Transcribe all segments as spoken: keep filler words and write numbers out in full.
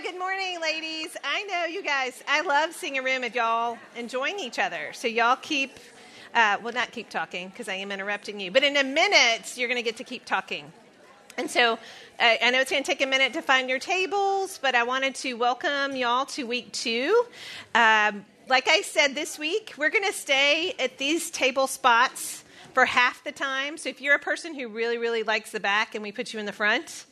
Good morning, ladies. I know you guys, I love seeing a room of y'all enjoying each other. So y'all keep, uh, well, not keep talking because I am interrupting you, but in a minute, you're going to get to keep talking. And so uh, I know it's going to take a minute to find your tables, but I wanted to welcome y'all to week two. Um, like I said, this week, we're going to stay at these table spots for half the time. So if you're a person who really, really likes the back and we put you in the front,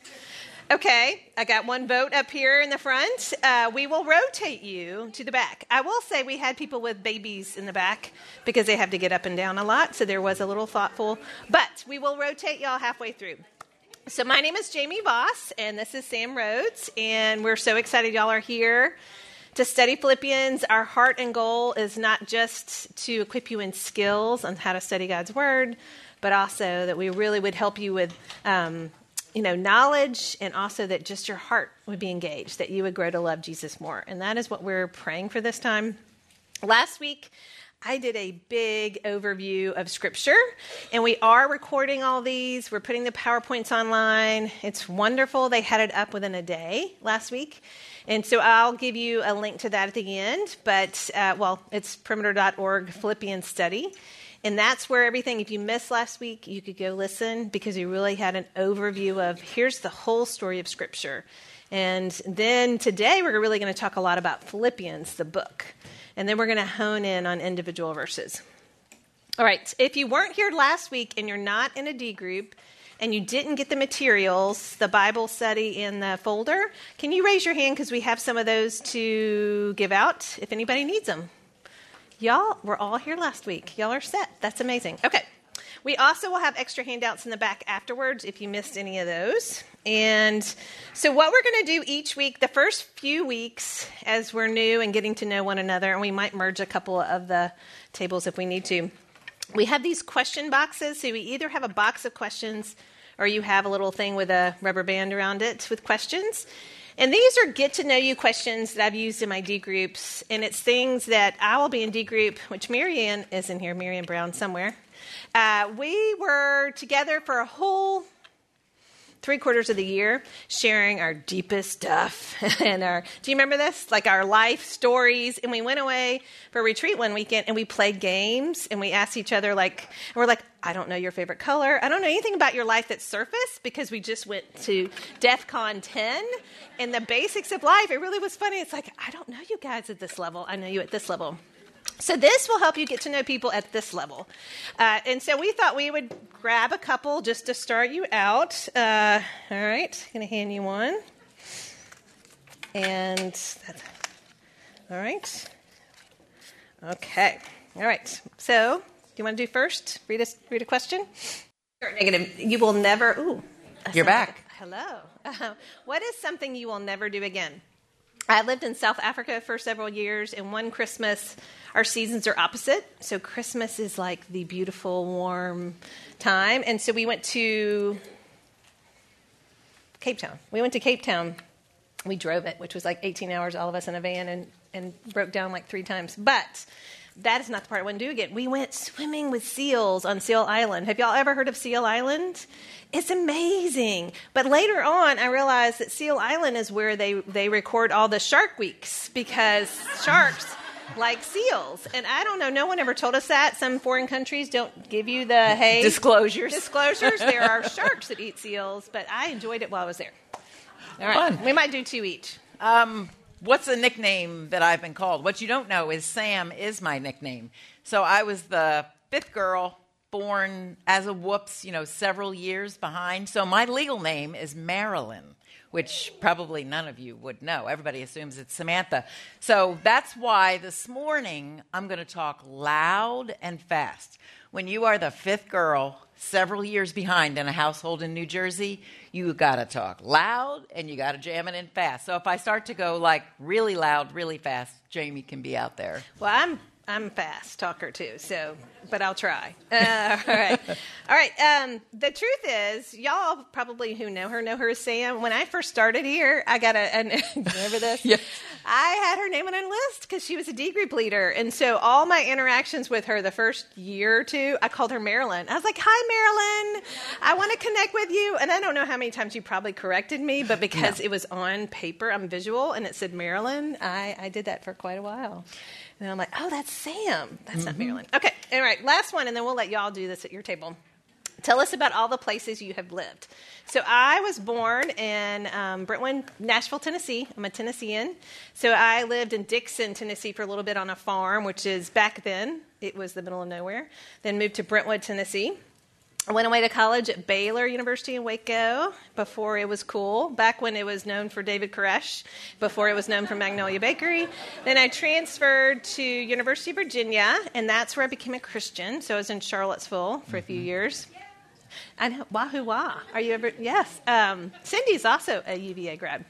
okay, I got one vote up here in the front. Uh, we will rotate you to the back. I will say we had people with babies in the back because they have to get up and down a lot, so there was a little thoughtful. But we will rotate y'all halfway through. So my name is Jamie Voss, and this is Sam Rhodes, and we're so excited y'all are here to study Philippians. Our heart and goal is not just to equip you in skills on how to study God's Word, but also that we really would help you with um, you know, knowledge, and also that just your heart would be engaged, that you would grow to love Jesus more. And that is what we're praying for this time. Last week, I did a big overview of Scripture, and we are recording all these. We're putting the PowerPoints online. It's wonderful. They had it up within a day last week. And so I'll give you a link to that at the end. But, uh, well, it's perimeter dot org Philippians study. And that's where everything, if you missed last week, you could go listen because we really had an overview of here's the whole story of Scripture. And then today we're really going to talk a lot about Philippians, the book. And then we're going to hone in on individual verses. All right, if you weren't here last week and you're not in a D group and you didn't get the materials, the Bible study in the folder, can you raise your hand because we have some of those to give out if anybody needs them? Y'all were all here last week. Y'all are set. That's amazing. Okay. We also will have extra handouts in the back afterwards if you missed any of those. And so what we're going to do each week, the first few weeks as we're new and getting to know one another, and we might merge a couple of the tables if we need to, we have these question boxes. So we either have a box of questions or you have a little thing with a rubber band around it with questions. And these are get-to-know-you questions that I've used in my D groups, and it's things that I will be in D group, which Marianne is in here, Marianne Brown somewhere. Uh, we were together for a whole three quarters of the year sharing our deepest stuff. and our, do you remember this? Like our life stories. And we went away for a retreat one weekend and we played games and we asked each other like, and we're like, I don't know your favorite color. I don't know anything about your life that's surface because we just went to DEF CON ten and the basics of life. It really was funny. It's like, I don't know you guys at this level. I know you at this level. So this will help you get to know people at this level. Uh, and so we thought we would grab a couple just to start you out. Uh, all right, I'm going to hand you one. And, that's, all right. Okay, all right. So, do you want to do first? Read a, read a question? Negative. You will never, ooh. You're back. Like, hello. Uh, what is something you will never do again? I lived in South Africa for several years, and one Christmas, our seasons are opposite. So Christmas is like the beautiful, warm time. And so we went to Cape Town. We went to Cape Town. We drove it, which was like eighteen hours, all of us in a van, and, and broke down like three times. But that is not the part I want to do again. We went swimming with seals on Seal Island. Have y'all ever heard of Seal Island? It's amazing. But later on, I realized that Seal Island is where they, they record all the Shark Weeks because sharks like seals. And I don't know, no one ever told us that. Some foreign countries don't give you the, hey. Disclosures. Disclosures. There are sharks that eat seals, but I enjoyed it while I was there. All right. Fun. We might do two each. Um, what's a nickname that I've been called? What you don't know is Sam is my nickname. So I was the fifth girl born as a whoops, you know, several years behind. So my legal name is Marilyn, which probably none of you would know. Everybody assumes it's Samantha. So that's why this morning I'm going to talk loud and fast. When you are the fifth girl several years behind in a household in New Jersey, you got to talk loud and you got to jam it in fast. So if I start to go like really loud, really fast, Jamie can be out there. Well, I'm I'm a fast talker too, so, but I'll try. Uh, all right. All right. Um, the truth is, y'all probably who know her know her as Sam. When I first started here, I got a, an, remember this? Yes. I had her name on a list because she was a D group leader. And so all my interactions with her the first year or two, I called her Marilyn. I was like, hi, Marilyn. I want to connect with you. And I don't know how many times you probably corrected me, but because no. it was on paper, I'm visual, and it said Marilyn, I, I did that for quite a while. And I'm like, oh, that's Sam. That's mm-hmm. not Marilyn. Okay. All right. Last one, and then we'll let y'all do this at your table. Tell us about all the places you have lived. So I was born in um, Brentwood, Nashville, Tennessee. I'm a Tennessean. So I lived in Dixon, Tennessee for a little bit on a farm, which is back then, it was the middle of nowhere. Then moved to Brentwood, Tennessee. I went away to college at Baylor University in Waco before it was cool, back when it was known for David Koresh, before it was known for Magnolia Bakery. Then I transferred to University of Virginia, and that's where I became a Christian. So I was in Charlottesville for a few years. I know, wahoo wah. Are you ever? Yes. Um, Cindy's also a U V A grad.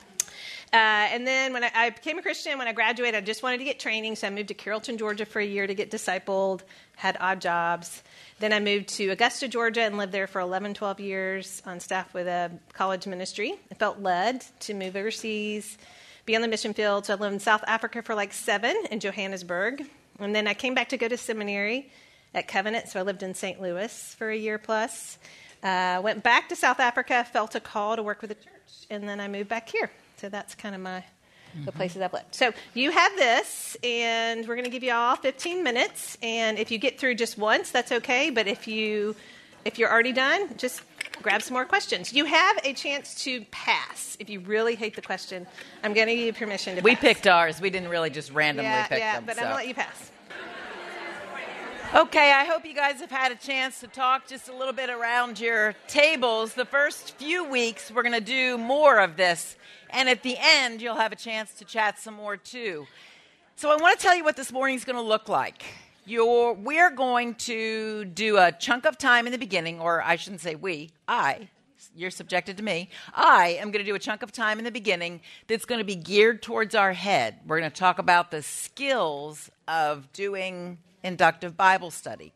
Uh, and then when I, I became a Christian, when I graduated, I just wanted to get training, so I moved to Carrollton, Georgia for a year to get discipled, had odd jobs. Then I moved to Augusta, Georgia, and lived there for eleven, twelve years on staff with a college ministry. I felt led to move overseas, be on the mission field. So I lived in South Africa for like seven in Johannesburg. And then I came back to go to seminary at Covenant, so I lived in Saint Louis for a year plus. Uh, went back to South Africa, felt a call to work with the church, and then I moved back here. So that's kind of my mm-hmm. the places I've lived. So you have this, and we're going to give you all fifteen minutes. And if you get through just once, that's okay. But if you if you're already done, just grab some more questions. You have a chance to pass. If you really hate the question, I'm going to give you permission to we pass. We picked ours. We didn't really just randomly yeah, pick yeah, them. Yeah, but so. I'm going to let you pass. Okay, I hope you guys have had a chance to talk just a little bit around your tables. The first few weeks, we're going to do more of this. And at the end, you'll have a chance to chat some more, too. So I want to tell you what this morning is going to look like. You're, we're going to do a chunk of time in the beginning, or I shouldn't say we, I. You're subjected to me. I am going to do a chunk of time in the beginning that's going to be geared towards our head. We're going to talk about the skills of doing inductive Bible study.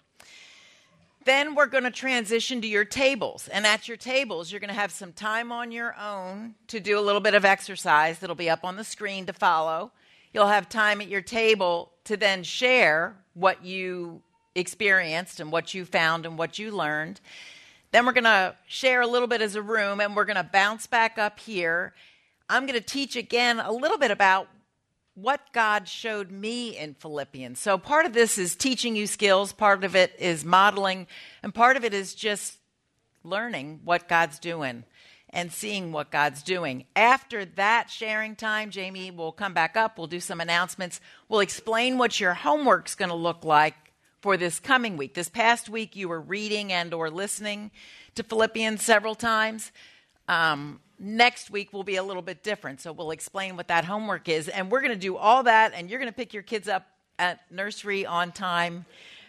Then we're going to transition to your tables. And at your tables, you're going to have some time on your own to do a little bit of exercise that'll be up on the screen to follow. You'll have time at your table to then share what you experienced and what you found and what you learned. Then we're going to share a little bit as a room, and we're going to bounce back up here. I'm going to teach again a little bit about what God showed me in Philippians. So part of this is teaching you skills, part of it is modeling, and part of it is just learning what God's doing and seeing what God's doing. After that sharing time, Jamie will come back up, we'll do some announcements, we'll explain what your homework's going to look like for this coming week. This past week you were reading and or listening to Philippians several times. Um, Next week will be a little bit different, so we'll explain what that homework is. And we're going to do all that, and you're going to pick your kids up at nursery on time.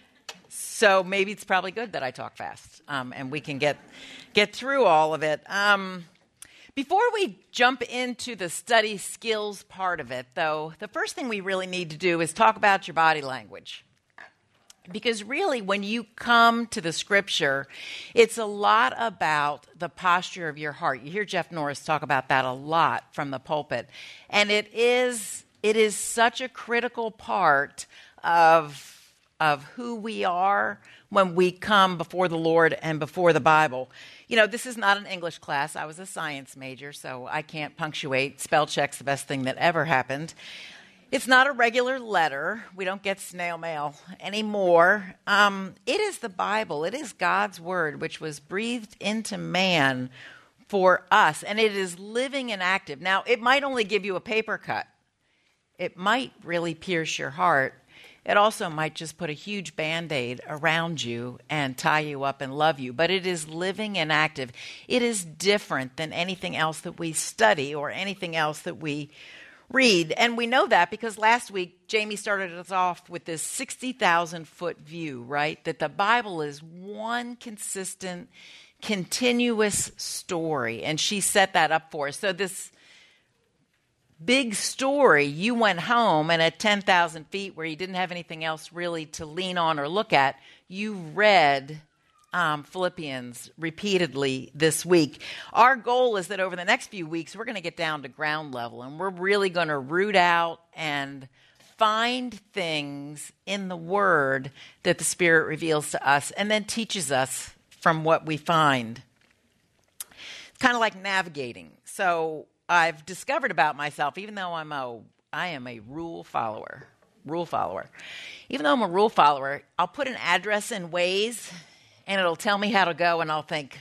So maybe it's probably good that I talk fast, um, and we can get get through all of it. Um, before we jump into the study skills part of it, though, the first thing we really need to do is talk about your body language. Because really, when you come to the scripture, it's a lot about the posture of your heart. You hear Jeff Norris talk about that a lot from the pulpit. And it is it is such a critical part of, of who we are when we come before the Lord and before the Bible. You know, this is not an English class. I was a science major, so I can't punctuate. Spell check's the best thing that ever happened. It's not a regular letter. We don't get snail mail anymore. Um, it is the Bible. It is God's word, which was breathed into man for us, and it is living and active. Now, it might only give you a paper cut. It might really pierce your heart. It also might just put a huge Band-Aid around you and tie you up and love you. But it is living and active. It is different than anything else that we study or anything else that we read. And we know that because last week, Jamie started us off with this sixty thousand foot view, right? That the Bible is one consistent, continuous story. And she set that up for us. So this big story, you went home and at ten thousand feet where you didn't have anything else really to lean on or look at, you read um, Philippians repeatedly this week. Our goal is that over the next few weeks, we're going to get down to ground level and we're really going to root out and find things in the Word that the Spirit reveals to us and then teaches us from what we find. It's kind of like navigating. So I've discovered about myself, even though I'm a, I am a rule follower, rule follower. Even though I'm a rule follower, I'll put an address in Waze, and it'll tell me how to go, and I'll think,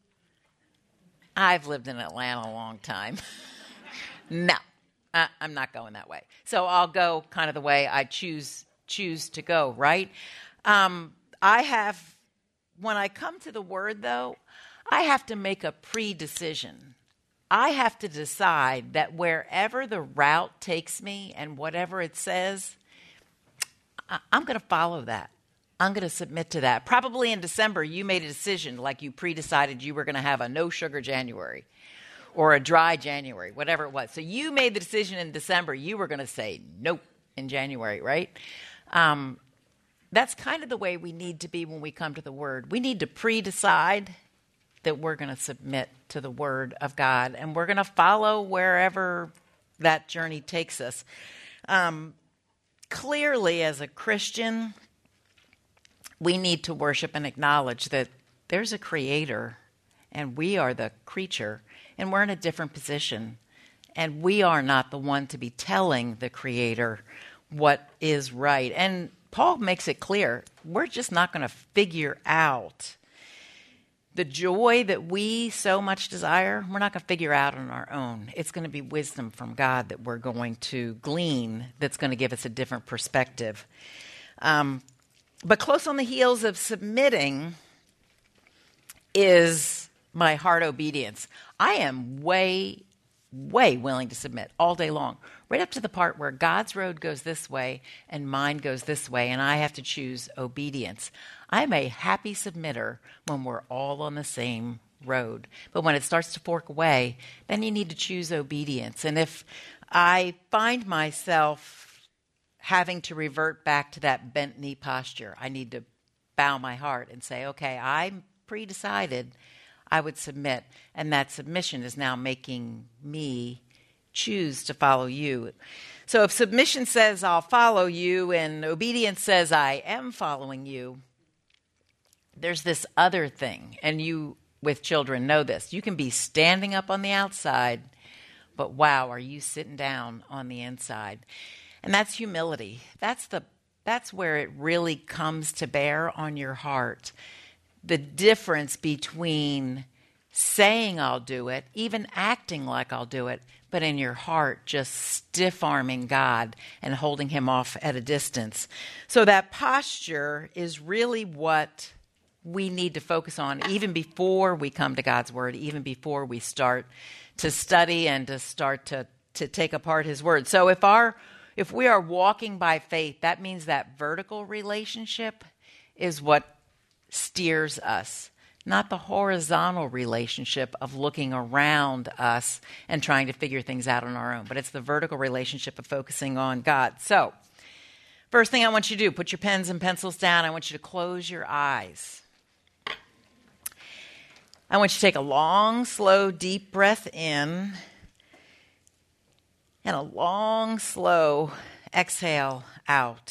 I've lived in Atlanta a long time. No, I, I'm not going that way. So I'll go kind of the way I choose choose to go, right? Um, I have, when I come to the Word, though, I have to make a pre-decision. I have to decide that wherever the route takes me and whatever it says, I- I'm going to follow that. I'm going to submit to that. Probably in December, you made a decision, like you pre-decided you were going to have a no-sugar January or a dry January, whatever it was. So you made the decision in December. You were going to say nope in January, right? Um, that's kind of the way we need to be when we come to the Word. We need to pre-decide that we're going to submit to the Word of God, and we're going to follow wherever that journey takes us. Um, clearly, as a Christian, we need to worship and acknowledge that there's a Creator, and we are the creature, and we're in a different position, and we are not the one to be telling the Creator what is right. And Paul makes it clear, we're just not going to figure out the joy that we so much desire. We're not going to figure out on our own. It's going to be wisdom from God that we're going to glean that's going to give us a different perspective. Um, but close on the heels of submitting is my heart obedience. I am way, way willing to submit all day long, right up to the part where God's road goes this way and mine goes this way, and I have to choose obedience. I'm a happy submitter when we're all on the same road. But when it starts to fork away, then you need to choose obedience. And if I find myself having to revert back to that bent knee posture, I need to bow my heart and say, okay, I'm pre-decided I would submit. And that submission is now making me choose to follow you. So if submission says I'll follow you and obedience says I am following you, there's this other thing, and you with children know this. You can be standing up on the outside, but wow, are you sitting down on the inside? And that's humility. That's the that's where it really comes to bear on your heart. The difference between saying I'll do it, even acting like I'll do it, but in your heart just stiff-arming God and holding him off at a distance. So that posture is really what we need to focus on even before we come to God's Word, even before we start to study and to start to, to take apart his Word. So if our if we are walking by faith, that means that vertical relationship is what steers us, not the horizontal relationship of looking around us and trying to figure things out on our own, but it's the vertical relationship of focusing on God. So first thing I want you to do, put your pens and pencils down. I want you to close your eyes. I want you to take a long, slow, deep breath in and a long, slow exhale out.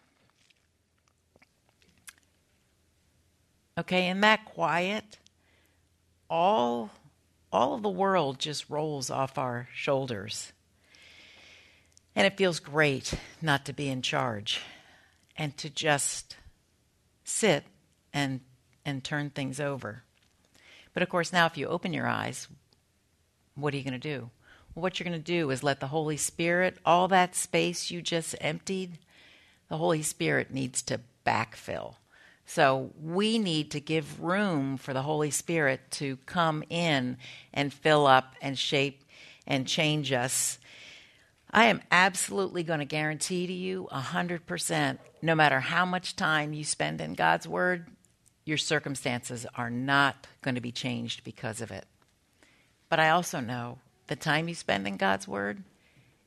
Okay, in that quiet, all, all of the world just rolls off our shoulders. And it feels great not to be in charge and to just sit and and turn things over. But of course, now if you open your eyes, what are you going to do? Well, what you're going to do is let the Holy Spirit, all that space you just emptied, the Holy Spirit needs to backfill. So we need to give room for the Holy Spirit to come in and fill up and shape and change us. I am absolutely going to guarantee to you one hundred percent, no matter how much time you spend in God's Word, your circumstances are not going to be changed because of it. But I also know the time you spend in God's Word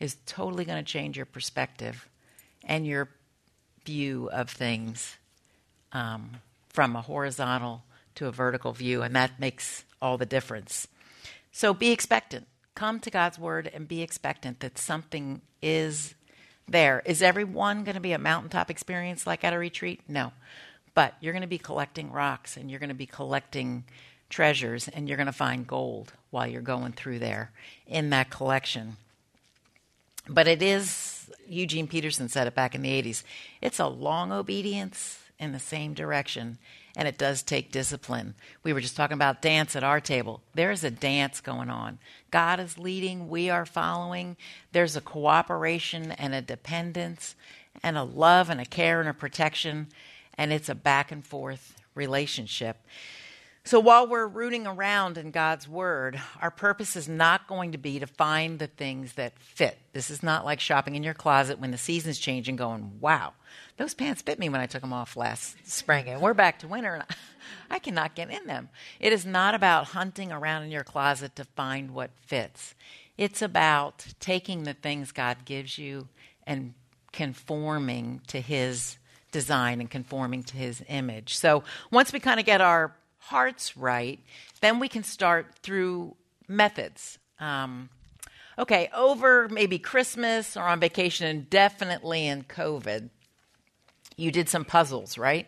is totally going to change your perspective and your view of things um, from a horizontal to a vertical view, and that makes all the difference. So be expectant. Come to God's Word and be expectant that something is there. Is everyone going to be a mountaintop experience like at a retreat? No. But you're going to be collecting rocks, and you're going to be collecting treasures, and you're going to find gold while you're going through there in that collection. But it is, Eugene Peterson said it back in the eighties, it's a long obedience in the same direction, and it does take discipline. We were just talking about dance at our table. There's a dance going on. God is leading. We are following. There's a cooperation and a dependence and a love and a care and a protection, and it's a back and forth relationship. So while we're rooting around in God's Word, our purpose is not going to be to find the things that fit. This is not like shopping in your closet when the seasons change and going, wow, those pants fit me when I took them off last spring, and we're back to winter, and I cannot get in them. It is not about hunting around in your closet to find what fits. It's about taking the things God gives you and conforming to His design and conforming to His image. So once we kind of get our hearts right, then we can start through methods. Um, okay, over maybe Christmas or on vacation, and definitely in COVID, you did some puzzles, right?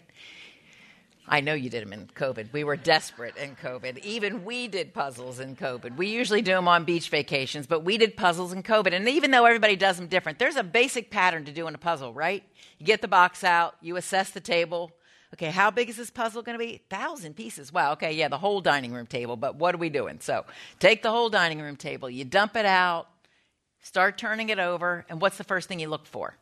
I know you did them in COVID. We were desperate in COVID. Even we did puzzles in COVID. We usually do them on beach vacations, but we did puzzles in COVID. And even though everybody does them different, there's a basic pattern to doing a puzzle, right? You get the box out, you assess the table. Okay, how big is this puzzle going to be? Thousand pieces. Wow, okay, yeah, the whole dining room table, but what are we doing? So take the whole dining room table, you dump it out, start turning it over, and what's the first thing you look for?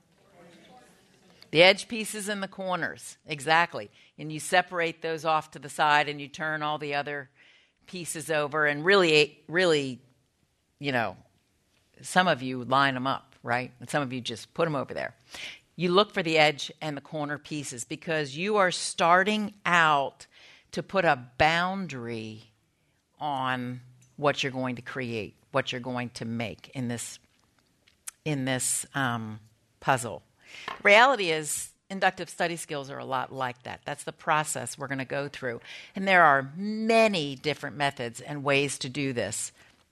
The edge pieces in the corners, exactly. And you separate those off to the side, and you turn all the other pieces over, and really, really, you know, some of you line them up, right? And some of you just put them over there. You look for the edge and the corner pieces because you are starting out to put a boundary on what you're going to create, what you're going to make in this in this um, puzzle. The reality is inductive study skills are a lot like that. That's the process we're going to go through. And there are many different methods and ways to do this.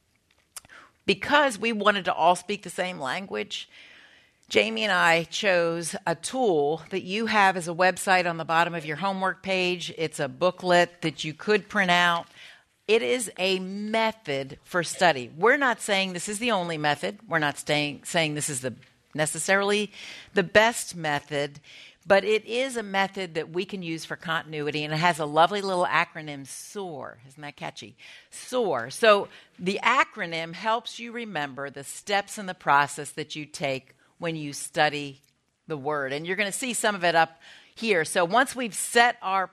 Because we wanted to all speak the same language, Jamie and I chose a tool that you have as a website on the bottom of your homework page. It's a booklet that you could print out. It is a method for study. We're not saying this is the only method. We're not staying, saying this is the necessarily the best method, but it is a method that we can use for continuity, and it has a lovely little acronym, SOAR. Isn't that catchy? SOAR. So the acronym helps you remember the steps in the process that you take when you study the Word. And you're going to see some of it up here. So once we've set our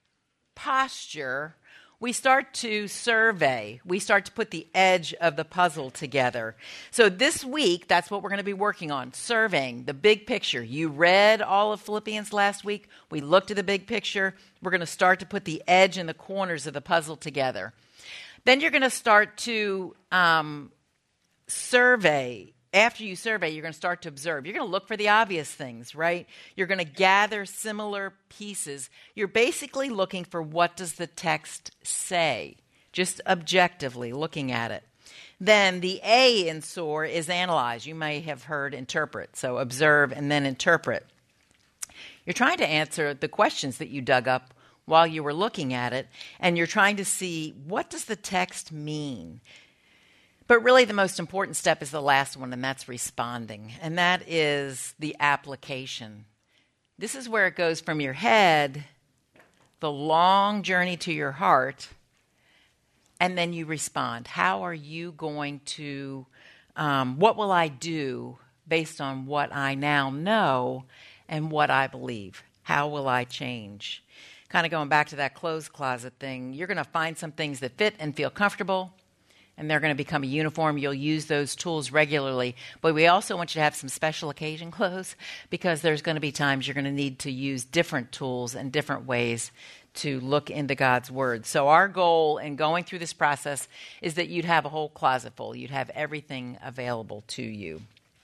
posture, we start to survey. We start to put the edge of the puzzle together. So this week, that's what we're going to be working on, surveying the big picture. You read all of Philippians last week. We looked at the big picture. We're going to start to put the edge and the corners of the puzzle together. Then you're going to start to um, survey. After you survey, you're going to start to observe. You're going to look for the obvious things, right? You're going to gather similar pieces. You're basically looking for what does the text say, just objectively looking at it. Then the A in SOAR is analyze. You may have heard interpret. So observe and then interpret. You're trying to answer the questions that you dug up while you were looking at it, and you're trying to see what does the text mean. But really the most important step is the last one, and that's responding. And that is the application. This is where it goes from your head, the long journey to your heart, and then you respond. How are you going to, um, what will I do based on what I now know and what I believe? How will I change? Kind of going back to that clothes closet thing, you're going to find some things that fit and feel comfortable, and they're going to become a uniform. You'll use those tools regularly. But we also want you to have some special occasion clothes because there's going to be times you're going to need to use different tools and different ways to look into God's Word. So our goal in going through this process is that you'd have a whole closet full. You'd have everything available to you.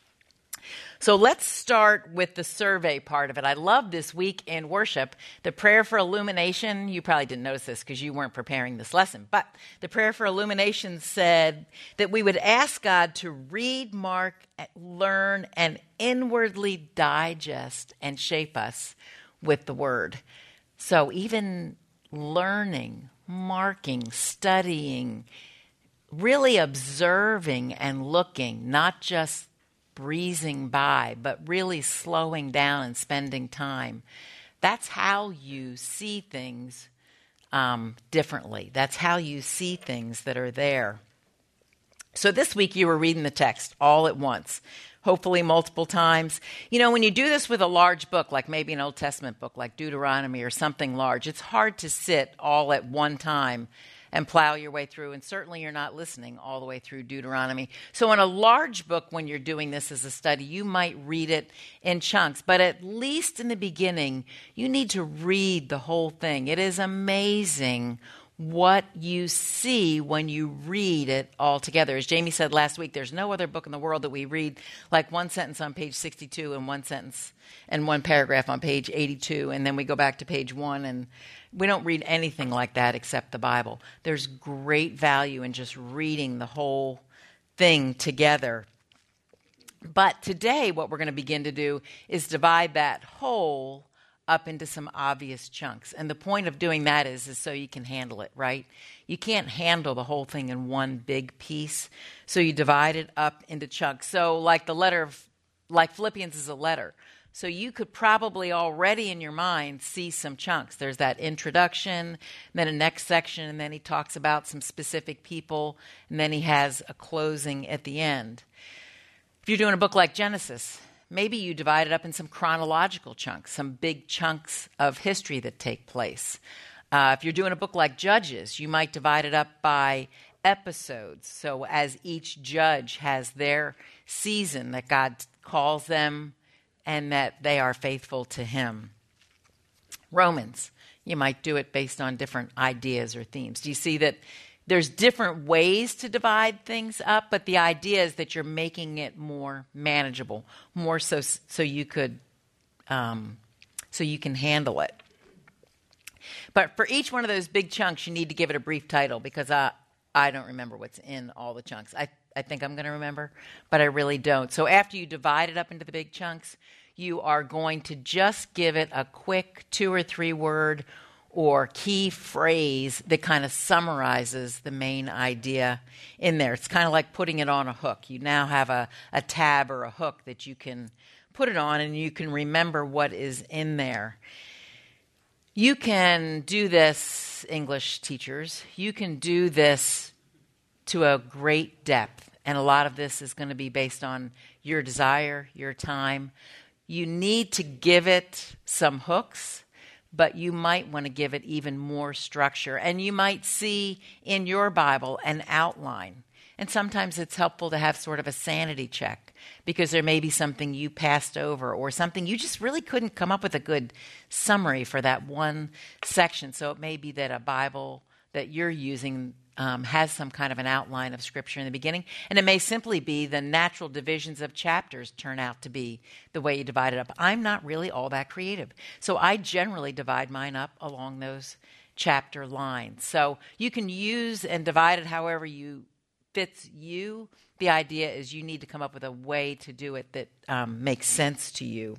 So let's start with the survey part of it. I love this week in worship, the prayer for illumination. You probably didn't notice this because you weren't preparing this lesson, but the prayer for illumination said that we would ask God to read, mark, learn, and inwardly digest and shape us with the Word. So even learning, marking, studying, really observing and looking, not just breezing by, but really slowing down and spending time. That's how you see things um, differently. That's how you see things that are there. So this week you were reading the text all at once, hopefully multiple times. You know, when you do this with a large book, like maybe an Old Testament book like Deuteronomy or something large, it's hard to sit all at one time and plow your way through, and certainly you're not listening all the way through Deuteronomy. So in a large book, when you're doing this as a study, you might read it in chunks, but at least in the beginning, you need to read the whole thing. It is amazing what you see when you read it all together. As Jamie said last week, there's no other book in the world that we read like one sentence on page sixty-two and one sentence and one paragraph on page eighty-two, and then we go back to page one, and we don't read anything like that except the Bible. There's great value in just reading the whole thing together. But today, what we're going to begin to do is divide that whole up into some obvious chunks. And the point of doing that is, is so you can handle it, right? You can't handle the whole thing in one big piece. So you divide it up into chunks. So like the letter of, like Philippians is a letter. So you could probably already in your mind see some chunks. There's that introduction, then a next section, and then he talks about some specific people, and then he has a closing at the end. If you're doing a book like Genesis, maybe you divide it up in some chronological chunks, some big chunks of history that take place. Uh, if you're doing a book like Judges, you might divide it up by episodes. So as each judge has their season that God calls them and that they are faithful to him. Romans, you might do it based on different ideas or themes. Do you see that there's different ways to divide things up, but the idea is that you're making it more manageable, more so so you could um, so you can handle it. But for each one of those big chunks, you need to give it a brief title because I I don't remember what's in all the chunks. I I think I'm going to remember, but I really don't. So after you divide it up into the big chunks, you are going to just give it a quick two or three word or key phrase that kind of summarizes the main idea in there. It's kind of like putting it on a hook. You now have a, a tab or a hook that you can put it on and you can remember what is in there. You can do this, English teachers. You can do this to a great depth, and a lot of this is going to be based on your desire, your time. You need to give it some hooks, but you might want to give it even more structure. And you might see in your Bible an outline. And sometimes it's helpful to have sort of a sanity check because there may be something you passed over or something you just really couldn't come up with a good summary for that one section. So it may be that a Bible that you're using Um, has some kind of an outline of Scripture in the beginning. And it may simply be the natural divisions of chapters turn out to be the way you divide it up. I'm not really all that creative. So I generally divide mine up along those chapter lines. So you can use and divide it however you fits you. The idea is you need to come up with a way to do it that um, makes sense to you.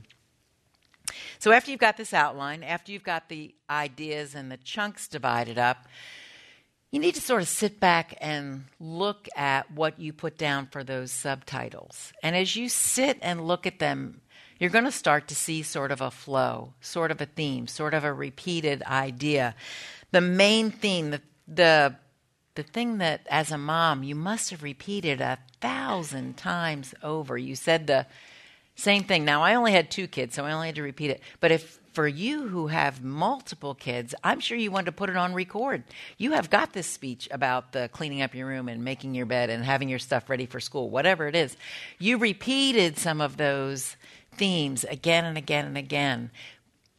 So after you've got this outline, after you've got the ideas and the chunks divided up, you need to sort of sit back and look at what you put down for those subtitles. And as you sit and look at them, you're going to start to see sort of a flow, sort of a theme, sort of a repeated idea. The main theme, the the, the thing that as a mom you must have repeated a thousand times over. You said the same thing. Now, I only had two kids, so I only had to repeat it. But if for you who have multiple kids, I'm sure you want to put it on record. You have got this speech about the cleaning up your room and making your bed and having your stuff ready for school, whatever it is. You repeated some of those themes again and again and again.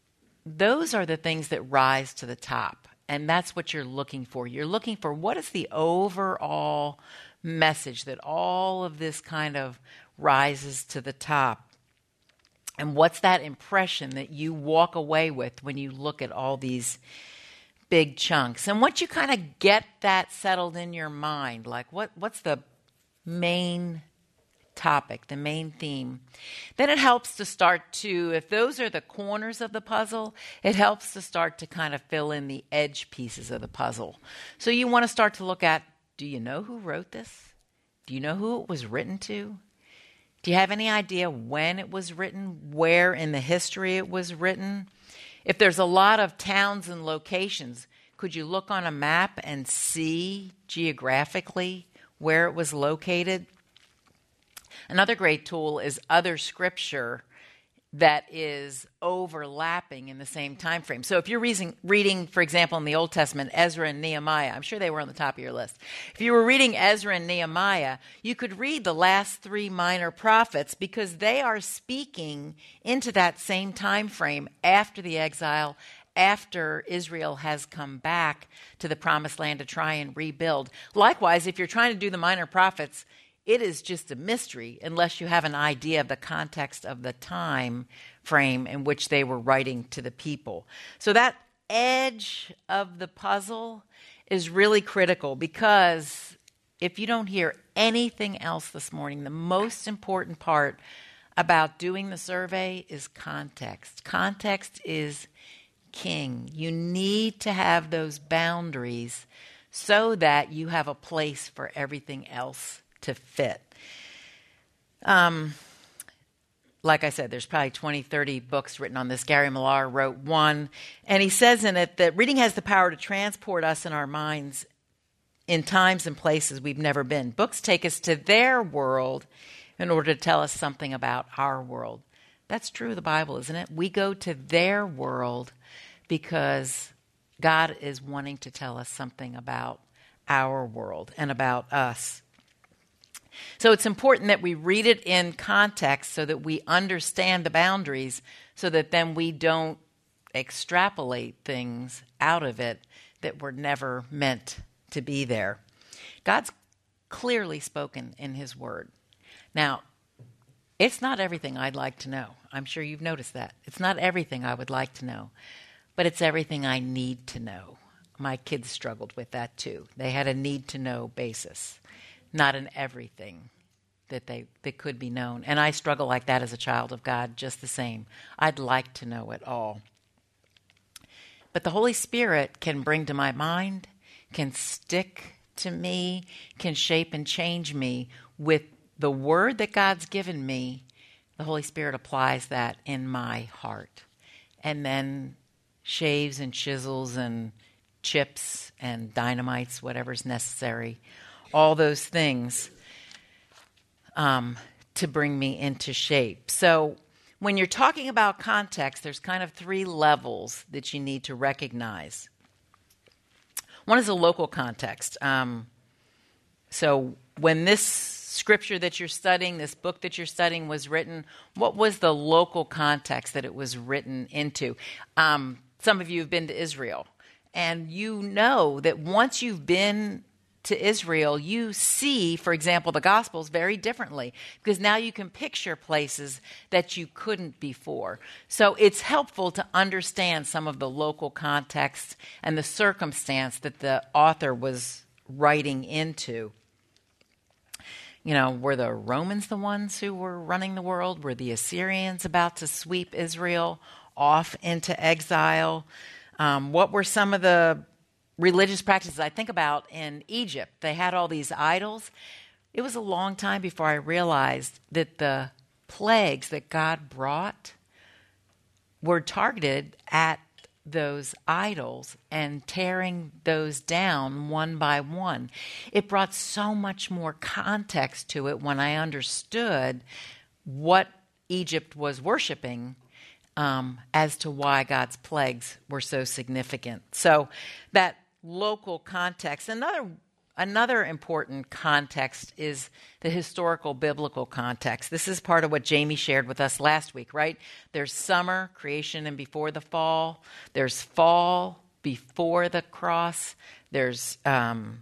those are the things that rise to the top. And that's what you're looking for. You're looking for what is the overall message that all of this kind of rises to the top. And what's that impression that you walk away with when you look at all these big chunks? And once you kind of get that settled in your mind, like what, what's the main topic, the main theme, then it helps to start to, if those are the corners of the puzzle, it helps to start to kind of fill in the edge pieces of the puzzle. So you want to start to look at, do you know who wrote this? Do you know who it was written to? Do you have any idea when it was written, where in the history it was written? If there's a lot of towns and locations, could you look on a map and see geographically where it was located? Another great tool is other scripture that is overlapping in the same time frame. So if you're reading, reading, for example, in the Old Testament, Ezra and Nehemiah, I'm sure they were on the top of your list. If you were reading Ezra and Nehemiah, you could read the last three minor prophets because they are speaking into that same time frame after the exile, after Israel has come back to the promised land to try and rebuild. Likewise, if you're trying to do the minor prophets, it is just a mystery unless you have an idea of the context of the time frame in which they were writing to the people. So that edge of the puzzle is really critical because if you don't hear anything else this morning, the most important part about doing the survey is context. Context is king. You need to have those boundaries so that you have a place for everything else to fit. Um, like I said, there's probably twenty, thirty books written on this. Gary Millar wrote one, and he says in it that reading has the power to transport us in our minds in times and places we've never been. Books take us to their world in order to tell us something about our world. That's true of the Bible, isn't it? We go to their world because God is wanting to tell us something about our world and about us. So it's important that we read it in context so that we understand the boundaries so that then we don't extrapolate things out of it that were never meant to be there. God's clearly spoken in his word. Now, it's not everything I'd like to know. I'm sure you've noticed that. It's not everything I would like to know, but it's everything I need to know. My kids struggled with that too. They had a need-to-know basis. Not in everything that they that could be known. And I struggle like that as a child of God just the same. I'd like to know it all. But the Holy Spirit can bring to my mind, can stick to me, can shape and change me with the word that God's given me. The Holy Spirit applies that in my heart and then shaves and chisels and chips and dynamites, whatever's necessary, all those things um, to bring me into shape. So when you're talking about context, there's kind of three levels that you need to recognize. One is a local context. Um, so when this scripture that you're studying, this book that you're studying was written, what was the local context that it was written into? Um, some of you have been to Israel, and you know that once you've been to Israel, you see, for example, the Gospels very differently because now you can picture places that you couldn't before. So it's helpful to understand some of the local context and the circumstance that the author was writing into. You know, were the Romans the ones who were running the world? Were the Assyrians about to sweep Israel off into exile? Um, what were some of the religious practices I think about in Egypt? They had all these idols. It was a long time before I realized that the plagues that God brought were targeted at those idols and tearing those down one by one. It brought so much more context to it when I understood what Egypt was worshiping um, as to why God's plagues were so significant. So that local context. Another another important context is the historical biblical context. This is part of what Jamie shared with us last week, right? There's summer, creation and before the fall. There's fall before the cross. There's um,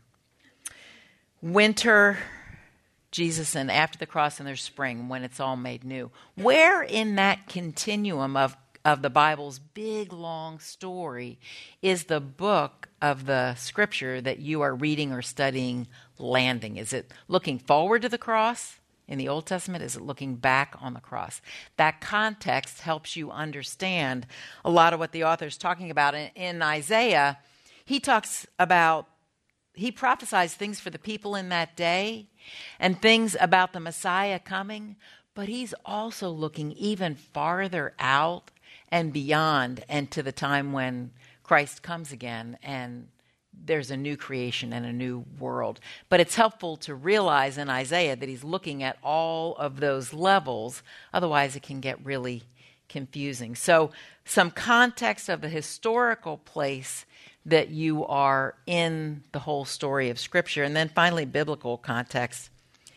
winter, Jesus, and after the cross, and there's spring when it's all made new. Where in that continuum of of the Bible's big, long story is the book of the scripture that you are reading or studying landing? Is it looking forward to the cross in the Old Testament? Is it looking back on the cross? That context helps you understand a lot of what the author is talking about. In, in Isaiah, he talks about, he prophesies things for the people in that day and things about the Messiah coming, but he's also looking even farther out and beyond, and to the time when Christ comes again and there's a new creation and a new world. But it's helpful to realize in Isaiah that he's looking at all of those levels. Otherwise, it can get really confusing. So some context of the historical place that you are in the whole story of Scripture. And then finally, biblical context.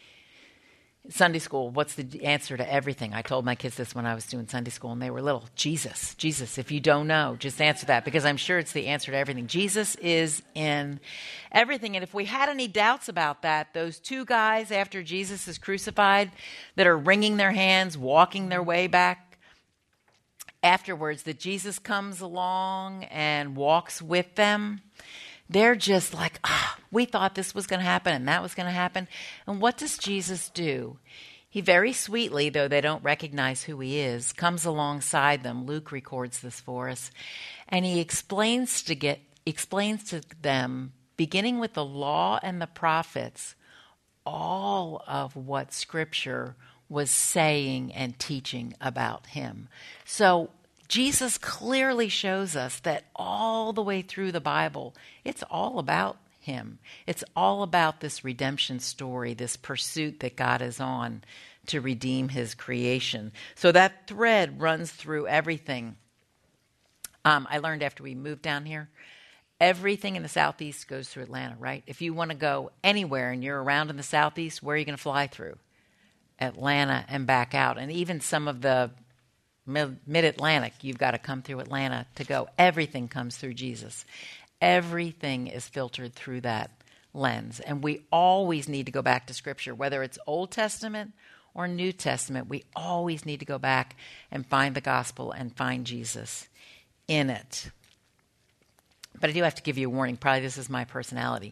Sunday school, what's the answer to everything? I told my kids this when I was doing Sunday school and they were little. Jesus. Jesus. If you don't know, just answer that, because I'm sure it's the answer to everything. Jesus is in everything. And if we had any doubts about that, those two guys after Jesus is crucified that are wringing their hands, walking their way back afterwards, that Jesus comes along and walks with them, they're just like, ah, oh, we thought this was going to happen and that was going to happen. And what does Jesus do? He very sweetly, though they don't recognize who he is, comes alongside them. Luke records this for us. And he explains to get explains to them, beginning with the law and the prophets, all of what Scripture was saying and teaching about him. So Jesus clearly shows us that all the way through the Bible, it's all about him. It's all about this redemption story, this pursuit that God is on to redeem his creation. So that thread runs through everything. Um, I learned after we moved down here, everything in the Southeast goes through Atlanta, right? If you want to go anywhere and you're around in the Southeast, where are you going to fly through? Atlanta and back out. And even some of the Mid-Atlantic, you've got to come through Atlanta to go. Everything comes through Jesus. Everything is filtered through that lens. And we always need to go back to Scripture, whether it's Old Testament or New Testament. We always need to go back and find the gospel and find Jesus in it. But I do have to give you a warning. Probably this is my personality.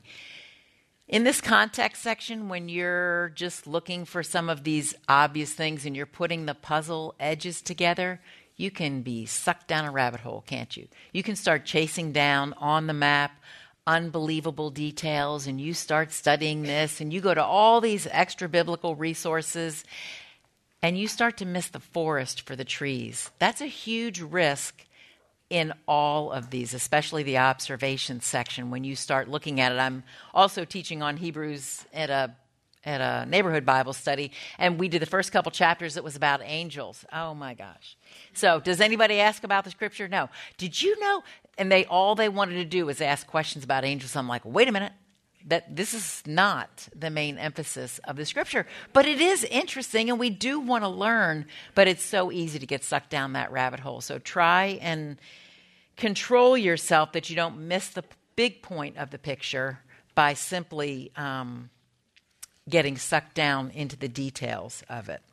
In this context section, when you're just looking for some of these obvious things and you're putting the puzzle edges together, you can be sucked down a rabbit hole, can't you? You can start chasing down on the map unbelievable details, and you start studying this, and you go to all these extra biblical resources, and you start to miss the forest for the trees. That's a huge risk in all of these, especially the observation section. When you start looking at it, I'm also teaching on Hebrews at a at a neighborhood Bible study, and we did the first couple chapters. It was about angels. Oh my gosh! So, does anybody ask about the Scripture? No. Did you know? And they all they wanted to do was ask questions about angels. I'm like, wait a minute. That this is not the main emphasis of the Scripture, but it is interesting, and we do want to learn. But it's so easy to get sucked down that rabbit hole. So try and control yourself that you don't miss the big point of the picture by simply um, getting sucked down into the details of it.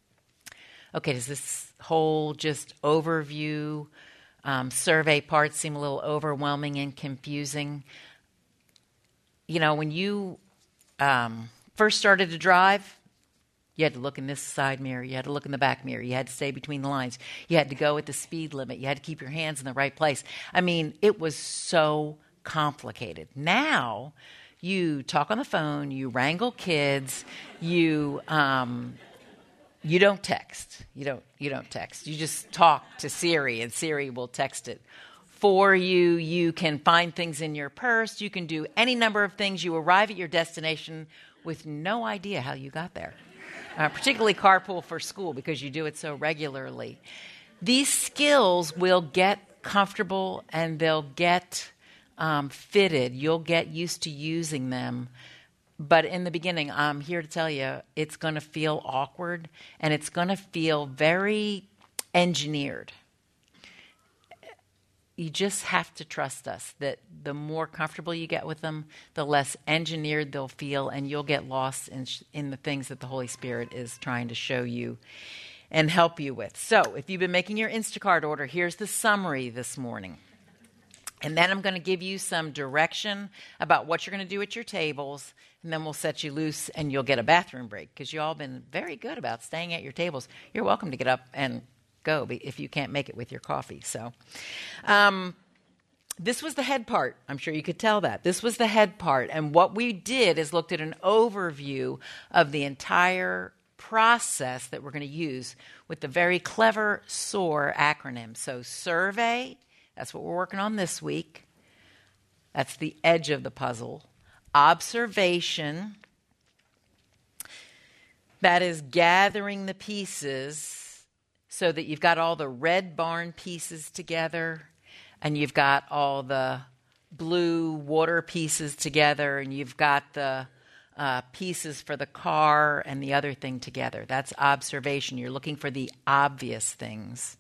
Okay, does this whole just overview um, survey part seem a little overwhelming and confusing? You know, when you um, first started to drive, you had to look in this side mirror. You had to look in the back mirror. You had to stay between the lines. You had to go at the speed limit. You had to keep your hands in the right place. I mean, it was so complicated. Now, you talk on the phone. You wrangle kids. You um, you don't text. You don't you don't text. You just talk to Siri, and Siri will text it for you. You can find things in your purse. You can do any number of things. You arrive at your destination with no idea how you got there, uh, particularly carpool for school because you do it so regularly. These skills will get comfortable and they'll get um, fitted. You'll get used to using them. But in the beginning, I'm here to tell you, it's going to feel awkward and it's going to feel very engineered. You just have to trust us that the more comfortable you get with them, the less engineered they'll feel, and you'll get lost in, sh- in the things that the Holy Spirit is trying to show you and help you with. So if you've been making your Instacart order, here's the summary this morning. And then I'm going to give you some direction about what you're going to do at your tables, and then we'll set you loose and you'll get a bathroom break because you all been very good about staying at your tables. You're welcome to get up and go if you can't make it with your coffee. So um, this was the head part. I'm sure you could tell that. This was the head part. And what we did is looked at an overview of the entire process that we're going to use with the very clever SOAR acronym. So survey, that's what we're working on this week. That's the edge of the puzzle. Observation, that is gathering the pieces so that you've got all the red barn pieces together and you've got all the blue water pieces together and you've got the uh, pieces for the car and the other thing together. That's observation. You're looking for the obvious things.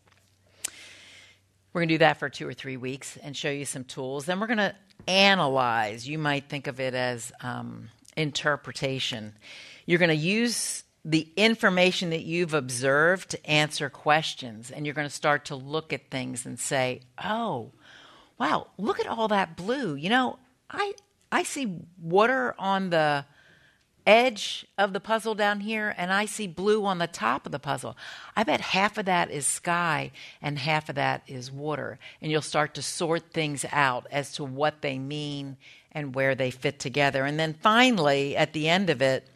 We're going to do that for two or three weeks and show you some tools. Then we're going to analyze. You might think of it as um, interpretation. You're going to use the information that you've observed to answer questions, and you're going to start to look at things and say, oh, wow, look at all that blue. You know, I I see water on the edge of the puzzle down here, and I see blue on the top of the puzzle. I bet half of that is sky and half of that is water. And you'll start to sort things out as to what they mean and where they fit together. And then finally, at the end of it,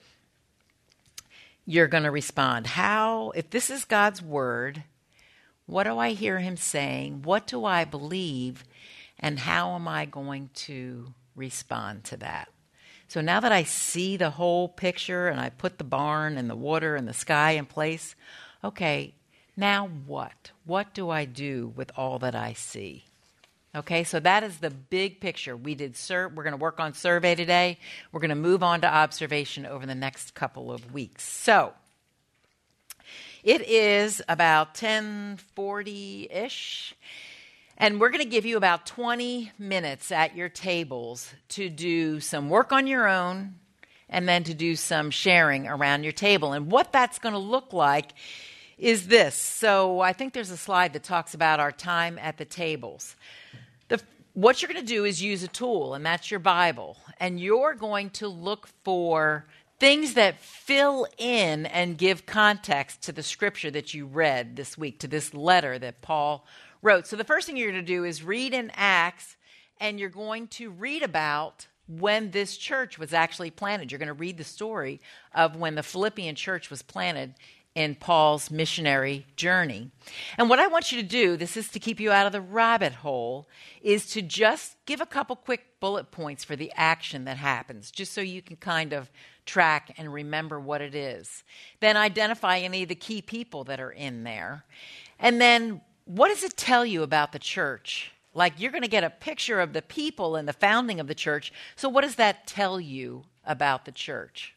you're going to respond. How, if this is God's word, what do I hear him saying? What do I believe? And how am I going to respond to that? So now that I see the whole picture and I put the barn and the water and the sky in place, okay, now what? What do I do with all that I see? Okay, so that is the big picture. We did sur- we're going to work on survey today. We're going to move on to observation over the next couple of weeks. So it is about ten forty-ish, and we're going to give you about twenty minutes at your tables to do some work on your own and then to do some sharing around your table. And what that's going to look like is this. So I think there's a slide that talks about our time at the tables. The, what you're going to do is use a tool, and that's your Bible. And you're going to look for things that fill in and give context to the scripture that you read this week, to this letter that Paul wrote. So the first thing you're going to do is read in Acts, and you're going to read about when this church was actually planted. You're going to read the story of when the Philippian church was planted in Paul's missionary journey. And what I want you to do, this is to keep you out of the rabbit hole, is to just give a couple quick bullet points for the action that happens, just so you can kind of track and remember what it is. Then identify any of the key people that are in there. And then what does it tell you about the church? Like, you're going to get a picture of the people and the founding of the church. So what does that tell you about the church?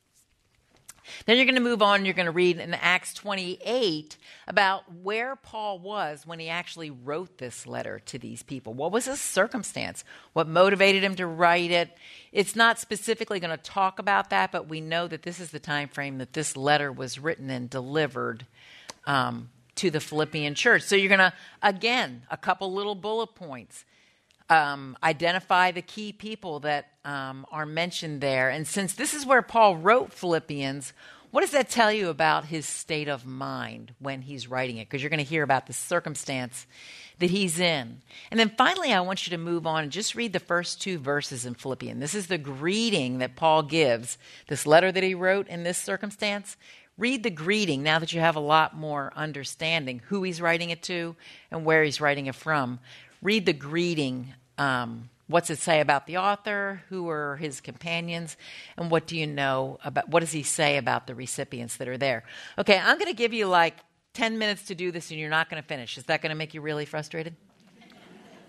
Then you're going to move on. You're going to read in Acts twenty-eight about where Paul was when he actually wrote this letter to these people. What was his circumstance? What motivated him to write it? It's not specifically going to talk about that, but we know that this is the time frame that this letter was written and delivered um, to the Philippian church. So you're going to, again, a couple little bullet points. Um, identify the key people that um, are mentioned there. And since this is where Paul wrote Philippians, what does that tell you about his state of mind when he's writing it? Because you're going to hear about the circumstance that he's in. And then finally, I want you to move on and just read the first two verses in Philippians. This is the greeting that Paul gives, this letter that he wrote in this circumstance. Read the greeting now that you have a lot more understanding who he's writing it to and where he's writing it from. Read the greeting. Um, what's it say about the author? Who are his companions? And what do you know about, what does he say about the recipients that are there? Okay, I'm going to give you like ten minutes to do this and you're not going to finish. Is that going to make you really frustrated?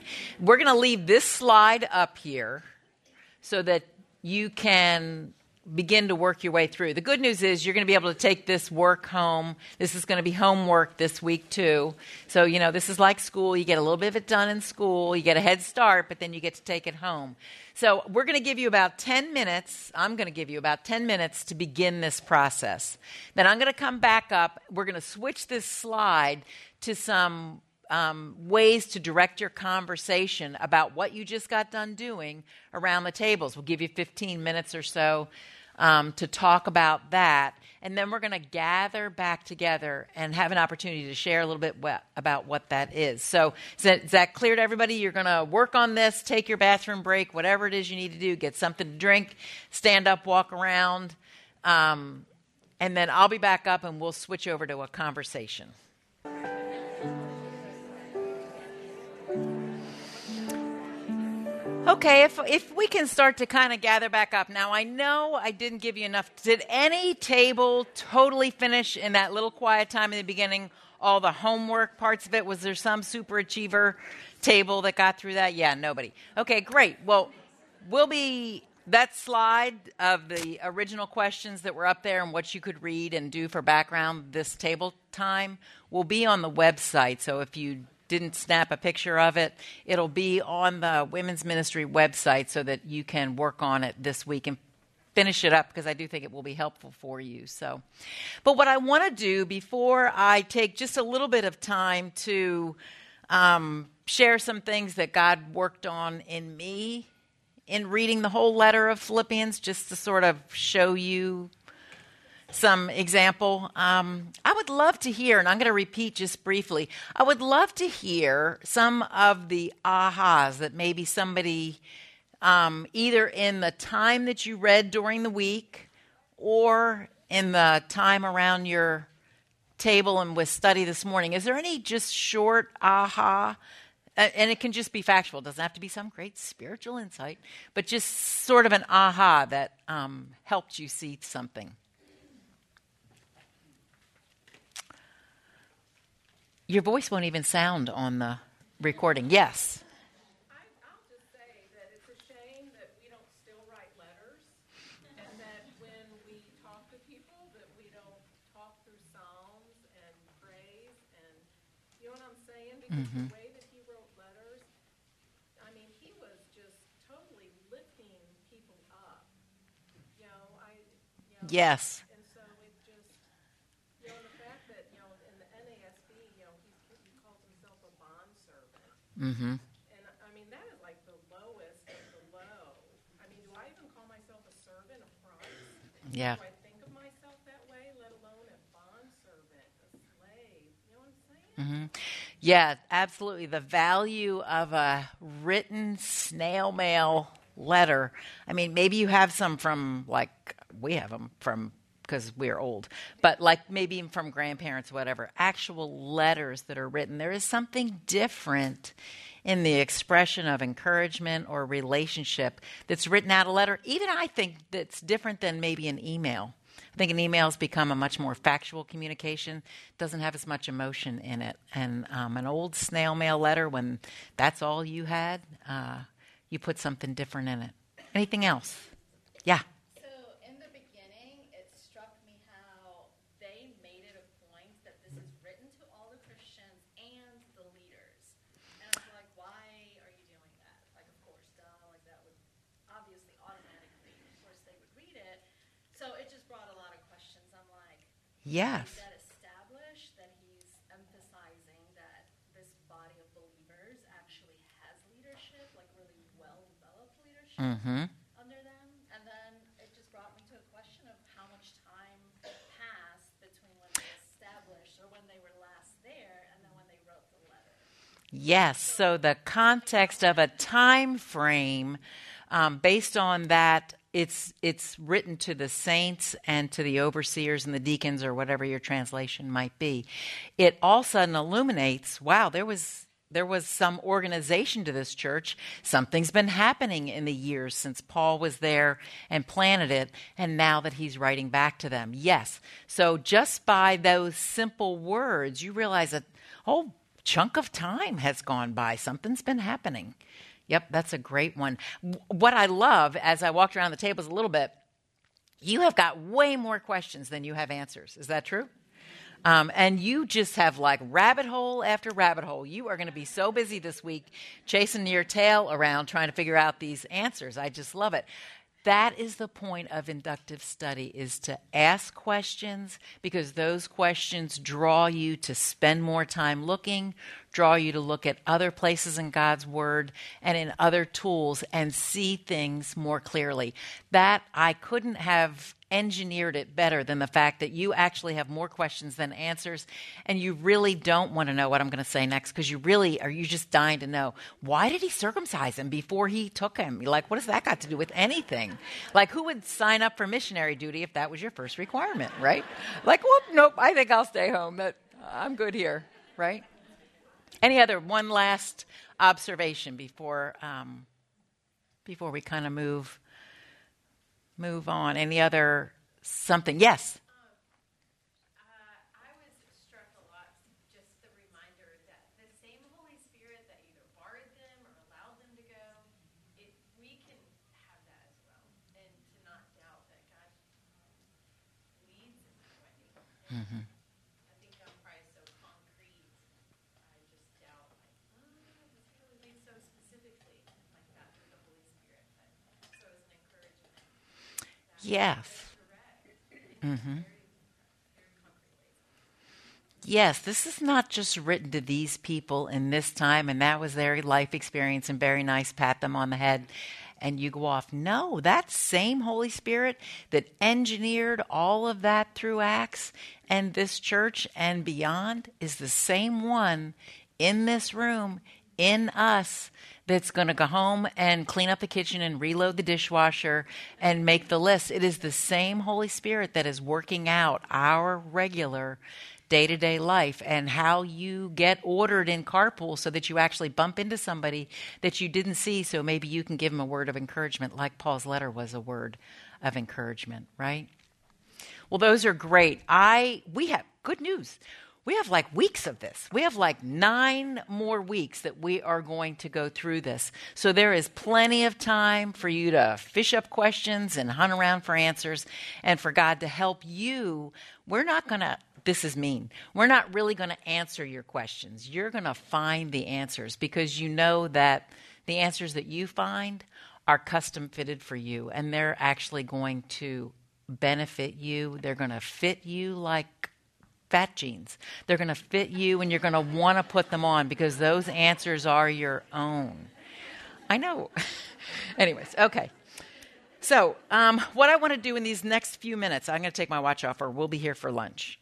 We're going to leave this slide up here so that you can begin to work your way through. The good news is you're going to be able to take this work home. This is going to be homework this week too. So, you know, this is like school. You get a little bit of it done in school. You get a head start, but then you get to take it home. So we're going to give you about ten minutes. I'm going to give you about ten minutes to begin this process. Then I'm going to come back up. We're going to switch this slide to some Um, ways to direct your conversation about what you just got done doing around the tables. We'll give you fifteen minutes or so um, to talk about that. And then we're going to gather back together and have an opportunity to share a little bit wh- about what that is. So is that, is that clear to everybody? You're going to work on this, take your bathroom break, whatever it is you need to do, get something to drink, stand up, walk around, um, and then I'll be back up and we'll switch over to a conversation. Okay, if if we can start to kind of gather back up. Now, I know I didn't give you enough. Did any table totally finish in that little quiet time in the beginning, all the homework parts of it? Was there some super achiever table that got through that? Yeah, nobody. Okay, great. Well, we'll be, that slide of the original questions that were up there and what you could read and do for background this table time will be on the website. So if you didn't snap a picture of it, it'll be on the Women's Ministry website so that you can work on it this week and finish it up, because I do think it will be helpful for you. So, but what I want to do before I take just a little bit of time to um, share some things that God worked on in me in reading the whole letter of Philippians, just to sort of show you some example. Um, I would love to hear, and I'm going to repeat just briefly, I would love to hear some of the ahas that maybe somebody, um, either in the time that you read during the week or in the time around your table and with study this morning. Is there any just short aha? And it can just be factual. It doesn't have to be some great spiritual insight, but just sort of an aha that um, helped you see something. Your voice won't even sound on the recording. Yes. I, I'll just say that it's a shame that we don't still write letters, and that when we talk to people that we don't talk through psalms and praise, and you know what I'm saying? Because mm-hmm. the way that he wrote letters, I mean, he was just totally lifting people up. You know, I. You know, yes. Mm-hmm. And I mean, that is like the lowest of the low. I mean, do I even call myself a servant of Christ? Yeah. Do I think of myself that way, let alone a bondservant, a slave? You know what I'm saying? Mm-hmm. Yeah, absolutely. The value of a written snail mail letter. I mean, maybe you have some from, like, we have them from, because we're old, but like maybe even from grandparents, whatever, actual letters that are written. There is something different in the expression of encouragement or relationship that's written out a letter. Even I think that's different than maybe an email. I think an email has become a much more factual communication, doesn't have as much emotion in it. And um, an old snail mail letter, when that's all you had, uh, you put something different in it. Anything else? Yeah. Yes. Is that established that he's emphasizing that this body of believers actually has leadership, like really well-developed leadership mm-hmm. under them? And then it just brought me to a question of how much time passed between when they established or when they were last there and then when they wrote the letter. Yes, so the context of a time frame um, based on that. It's it's written to the saints and to the overseers and the deacons or whatever your translation might be. It all of a sudden illuminates, wow, there was there was some organization to this church. Something's been happening in the years since Paul was there and planted it, and now that he's writing back to them. Yes, so just by those simple words, you realize that, oh, chunk of time has gone by. Something's been happening. Yep, that's a great one. What I love, as I walked around the tables a little bit, you have got way more questions than you have answers. Is that true? Um, and you just have like rabbit hole after rabbit hole. You are going to be so busy this week chasing your tail around trying to figure out these answers. I just love it. That is the point of inductive study, is to ask questions, because those questions draw you to spend more time looking, draw you to look at other places in God's Word and in other tools and see things more clearly. That I couldn't have engineered it better than the fact that you actually have more questions than answers, and you really don't want to know what I'm going to say next, because you really are you just dying to know, why did he circumcise him before he took him? You're like, what does that got to do with anything? Like, who would sign up for missionary duty if that was your first requirement, right? Like, whoop, nope, I think I'll stay home. That I'm good here, right? Any other one last observation before um, before we kind of move move on? Any other something? Yes. I was struck a lot, just the reminder that the same Holy Spirit that either barred them or allowed them to go, it, we can have that as well, and to not doubt that God leads in that way. Mm-hmm. I think I'm probably so concrete, I just doubt, like, oh, does he really lead so specifically like that through the Holy Spirit? But, so it's an encouragement. Yes. Mm-hmm. Yes, this is not just written to these people in this time, and that was their life experience, and very nice, pat them on the head, and you go off. No, that same Holy Spirit that engineered all of that through Acts and this church and beyond is the same one in this room, in us, that's going to go home and clean up the kitchen and reload the dishwasher and make the list. It is the same Holy Spirit that is working out our regular day-to-day life, and how you get ordered in carpool so that you actually bump into somebody that you didn't see, so maybe you can give them a word of encouragement, like Paul's letter was a word of encouragement, right? Well, those are great. I we have good news. We have like weeks of this. We have like nine more weeks that we are going to go through this. So there is plenty of time for you to fish up questions and hunt around for answers, and for God to help you. We're not going to, this is mean, we're not really going to answer your questions. You're going to find the answers, because you know that the answers that you find are custom fitted for you, and they're actually going to benefit you. They're going to fit you like fat jeans. They're going to fit you, and you're going to want to put them on, because those answers are your own. I know. Anyways, okay. So um, what I want to do in these next few minutes, I'm going to take my watch off, or we'll be here for lunch.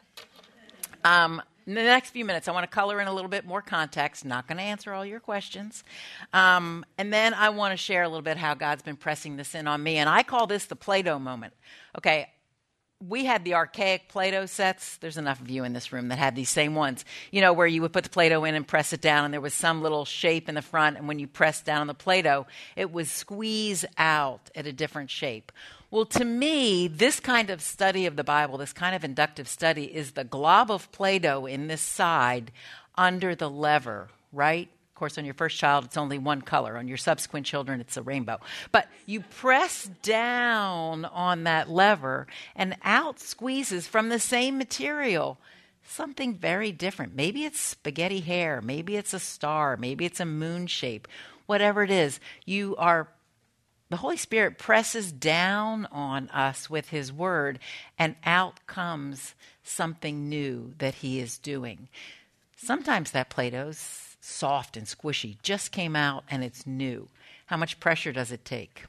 Um, in the next few minutes, I want to color in a little bit more context. Not going to answer all your questions. Um, and then I want to share a little bit how God's been pressing this in on me. And I call this the Play-Doh moment. Okay. We had the archaic Play-Doh sets. There's enough of you in this room that had these same ones, you know, where you would put the Play-Doh in and press it down, and there was some little shape in the front, and when you pressed down on the Play-Doh, it would squeeze out at a different shape. Well, to me, this kind of study of the Bible, this kind of inductive study, is the glob of Play-Doh in this side under the lever, right? Of course, on your first child, it's only one color. On your subsequent children, it's a rainbow. But you press down on that lever, and out squeezes from the same material something very different. Maybe it's spaghetti hair. Maybe it's a star. Maybe it's a moon shape. Whatever it is, you are, the Holy Spirit presses down on us with His Word, and out comes something new that He is doing. Sometimes that Play-Doh's soft and squishy, just came out and it's new. How much pressure does it take?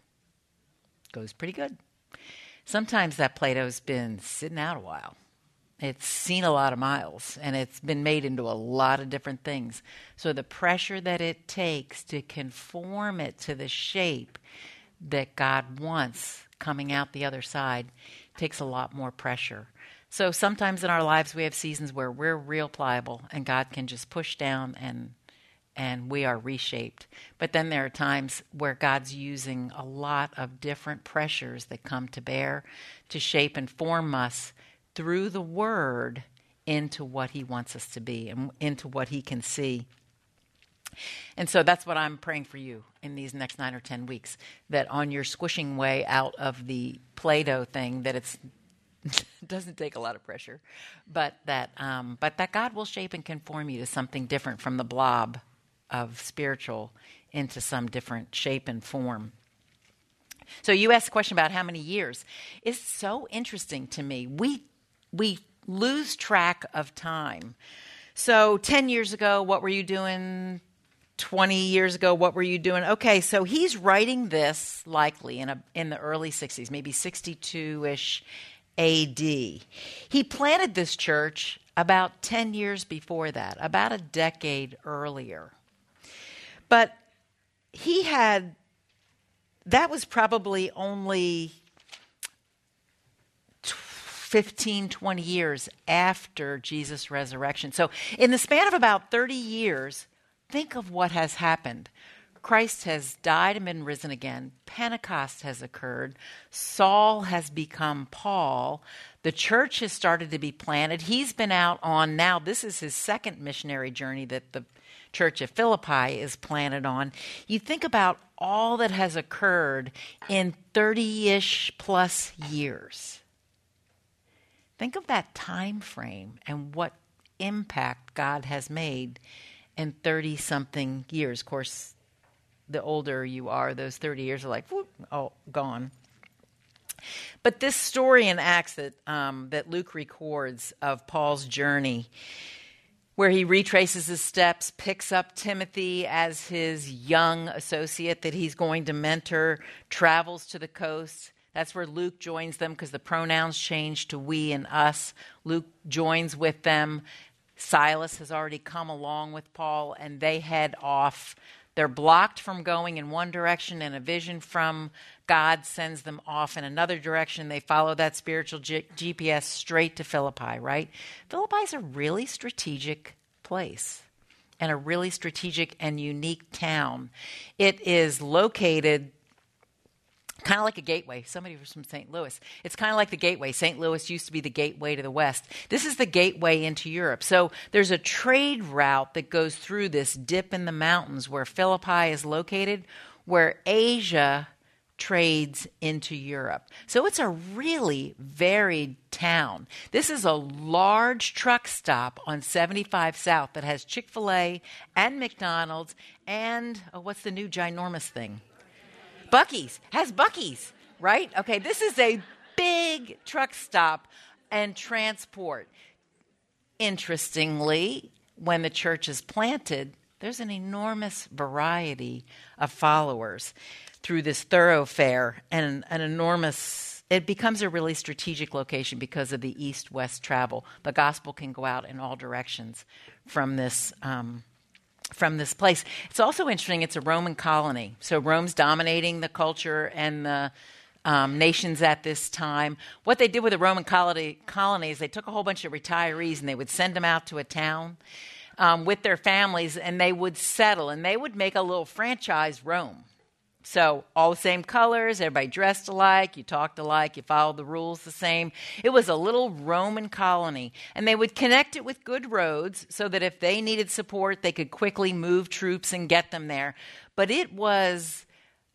Goes pretty good. Sometimes that Play-Doh's been sitting out a while. It's seen a lot of miles, and it's been made into a lot of different things. So the pressure that it takes to conform it to the shape that God wants coming out the other side takes a lot more pressure. So sometimes in our lives we have seasons where we're real pliable, and God can just push down and and we are reshaped. But then there are times where God's using a lot of different pressures that come to bear to shape and form us through the Word into what he wants us to be and into what he can see. And so that's what I'm praying for you in these next nine or ten weeks, that on your squishing way out of the Play-Doh thing, that it's doesn't take a lot of pressure, but that um, but that God will shape and conform you to something different from the blob of spiritual into some different shape and form. So you asked a question about how many years. It's so interesting to me. We we lose track of time. So ten years ago, what were you doing? twenty years ago, what were you doing? Okay, so he's writing this likely in a in the early sixties, maybe sixty-two-ish A D. He planted this church about ten years before that, about a decade earlier. But he had, that was probably only fifteen, twenty years after Jesus' resurrection. So in the span of about thirty years, think of what has happened. Christ has died and been risen again. Pentecost has occurred. Saul has become Paul. The church has started to be planted. He's been out on, now this is his second missionary journey that the church at Philippi is planted on. You think about all that has occurred in thirty-ish plus years. Think of that time frame and what impact God has made in thirty-something years. Of course, the older you are, those thirty years are like, whoop, oh, gone. But this story in Acts that um, that Luke records of Paul's journey, where he retraces his steps, picks up Timothy as his young associate that he's going to mentor, travels to the coast. That's where Luke joins them because the pronouns change to we and us. Luke joins with them. Silas has already come along with Paul, and they head off. They're blocked from going in one direction, and a vision from God sends them off in another direction. They follow that spiritual G- G P S straight to Philippi, right? Philippi's a really strategic place and a really strategic and unique town. It is located kind of like a gateway. Somebody was from Saint Louis. It's kind of like the gateway. Saint Louis used to be the gateway to the west. This is the gateway into Europe. So there's a trade route that goes through this dip in the mountains where Philippi is located, where Asia trades into Europe. So it's a really varied town. This is a large truck stop on seventy-five South that has Chick-fil-A and McDonald's and, oh, what's the new ginormous thing? Buc-ee's. Has Buc-ee's, right? Okay, this is a big truck stop and transport. Interestingly, when the church is planted, there's an enormous variety of followers through this thoroughfare, and an enormous, it becomes a really strategic location because of the east-west travel. The gospel can go out in all directions from this um from this place. It's also interesting, it's a Roman colony. So Rome's dominating the culture and the um, nations at this time. What they did with the Roman colony, colony is they took a whole bunch of retirees and they would send them out to a town um, with their families, and they would settle, and they would make a little franchise Rome. So all the same colors, everybody dressed alike, you talked alike, you followed the rules the same. It was a little Roman colony. And they would connect it with good roads so that if they needed support, they could quickly move troops and get them there. But it was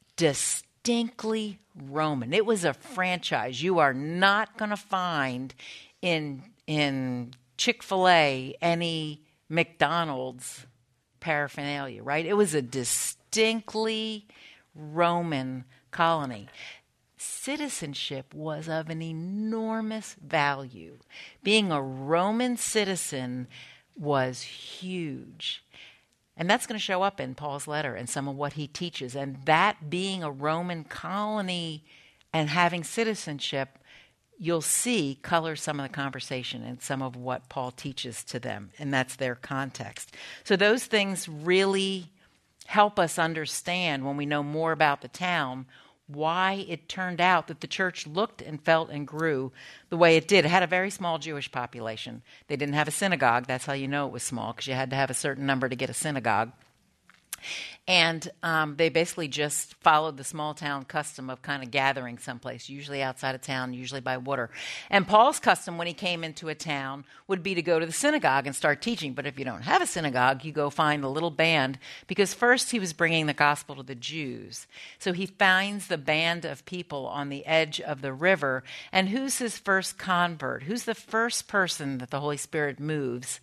distinctly Roman. It was a franchise. You are not going to find in, in Chick-fil-A any McDonald's paraphernalia, right? It was a distinctly Roman colony. Citizenship was of an enormous value. Being a Roman citizen was huge. And that's going to show up in Paul's letter and some of what he teaches. And that being a Roman colony and having citizenship, you'll see color some of the conversation and some of what Paul teaches to them. And that's their context. So those things really help us understand, when we know more about the town, why it turned out that the church looked and felt and grew the way it did. It had a very small Jewish population. They didn't have a synagogue. That's how you know it was small, because you had to have a certain number to get a synagogue. And um, they basically just followed the small town custom of kind of gathering someplace, usually outside of town, usually by water. And Paul's custom when he came into a town would be to go to the synagogue and start teaching. But if you don't have a synagogue, you go find a little band, because first he was bringing the gospel to the Jews. So he finds the band of people on the edge of the river. And who's his first convert? Who's the first person that the Holy Spirit moves?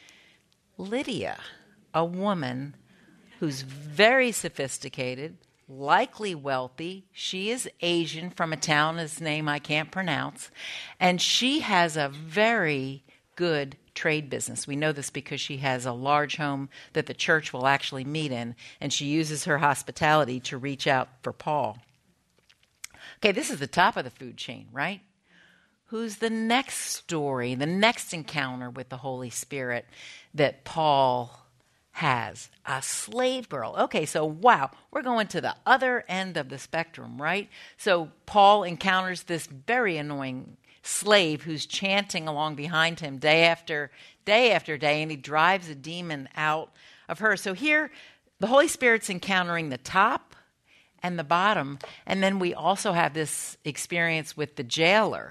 Lydia, a woman who's very sophisticated, likely wealthy. She is Asian from a town whose name I can't pronounce. And she has a very good trade business. We know this because she has a large home that the church will actually meet in, and she uses her hospitality to reach out for Paul. Okay, this is the top of the food chain, right? Who's the next story, the next encounter with the Holy Spirit that Paul has? A slave girl. Okay, so wow, we're going to the other end of the spectrum, right? So Paul encounters this very annoying slave who's chanting along behind him day after day after day, and he drives a demon out of her. So here, the Holy Spirit's encountering the top and the bottom, and then we also have this experience with the jailer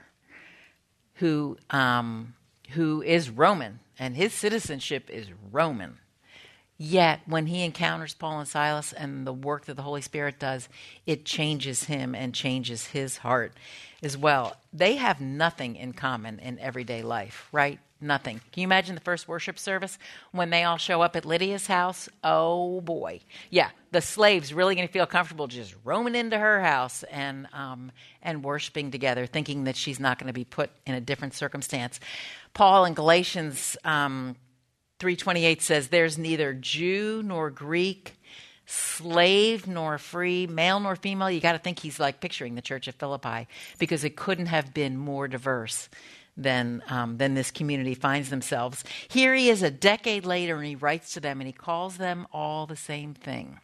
who um, who is Roman, and his citizenship is Roman. Yet, when he encounters Paul and Silas and the work that the Holy Spirit does, it changes him and changes his heart as well. They have nothing in common in everyday life, right? Nothing. Can you imagine the first worship service when they all show up at Lydia's house? Oh, boy. Yeah, the slave's really going to feel comfortable just roaming into her house and um, and worshiping together, thinking that she's not going to be put in a different circumstance. Paul in Galatians Um, three twenty-eight says, there's neither Jew nor Greek, slave nor free, male nor female. You got to think he's like picturing the church of Philippi, because it couldn't have been more diverse than um, than this community finds themselves. Here he is a decade later, and he writes to them, and he calls them all the same thing.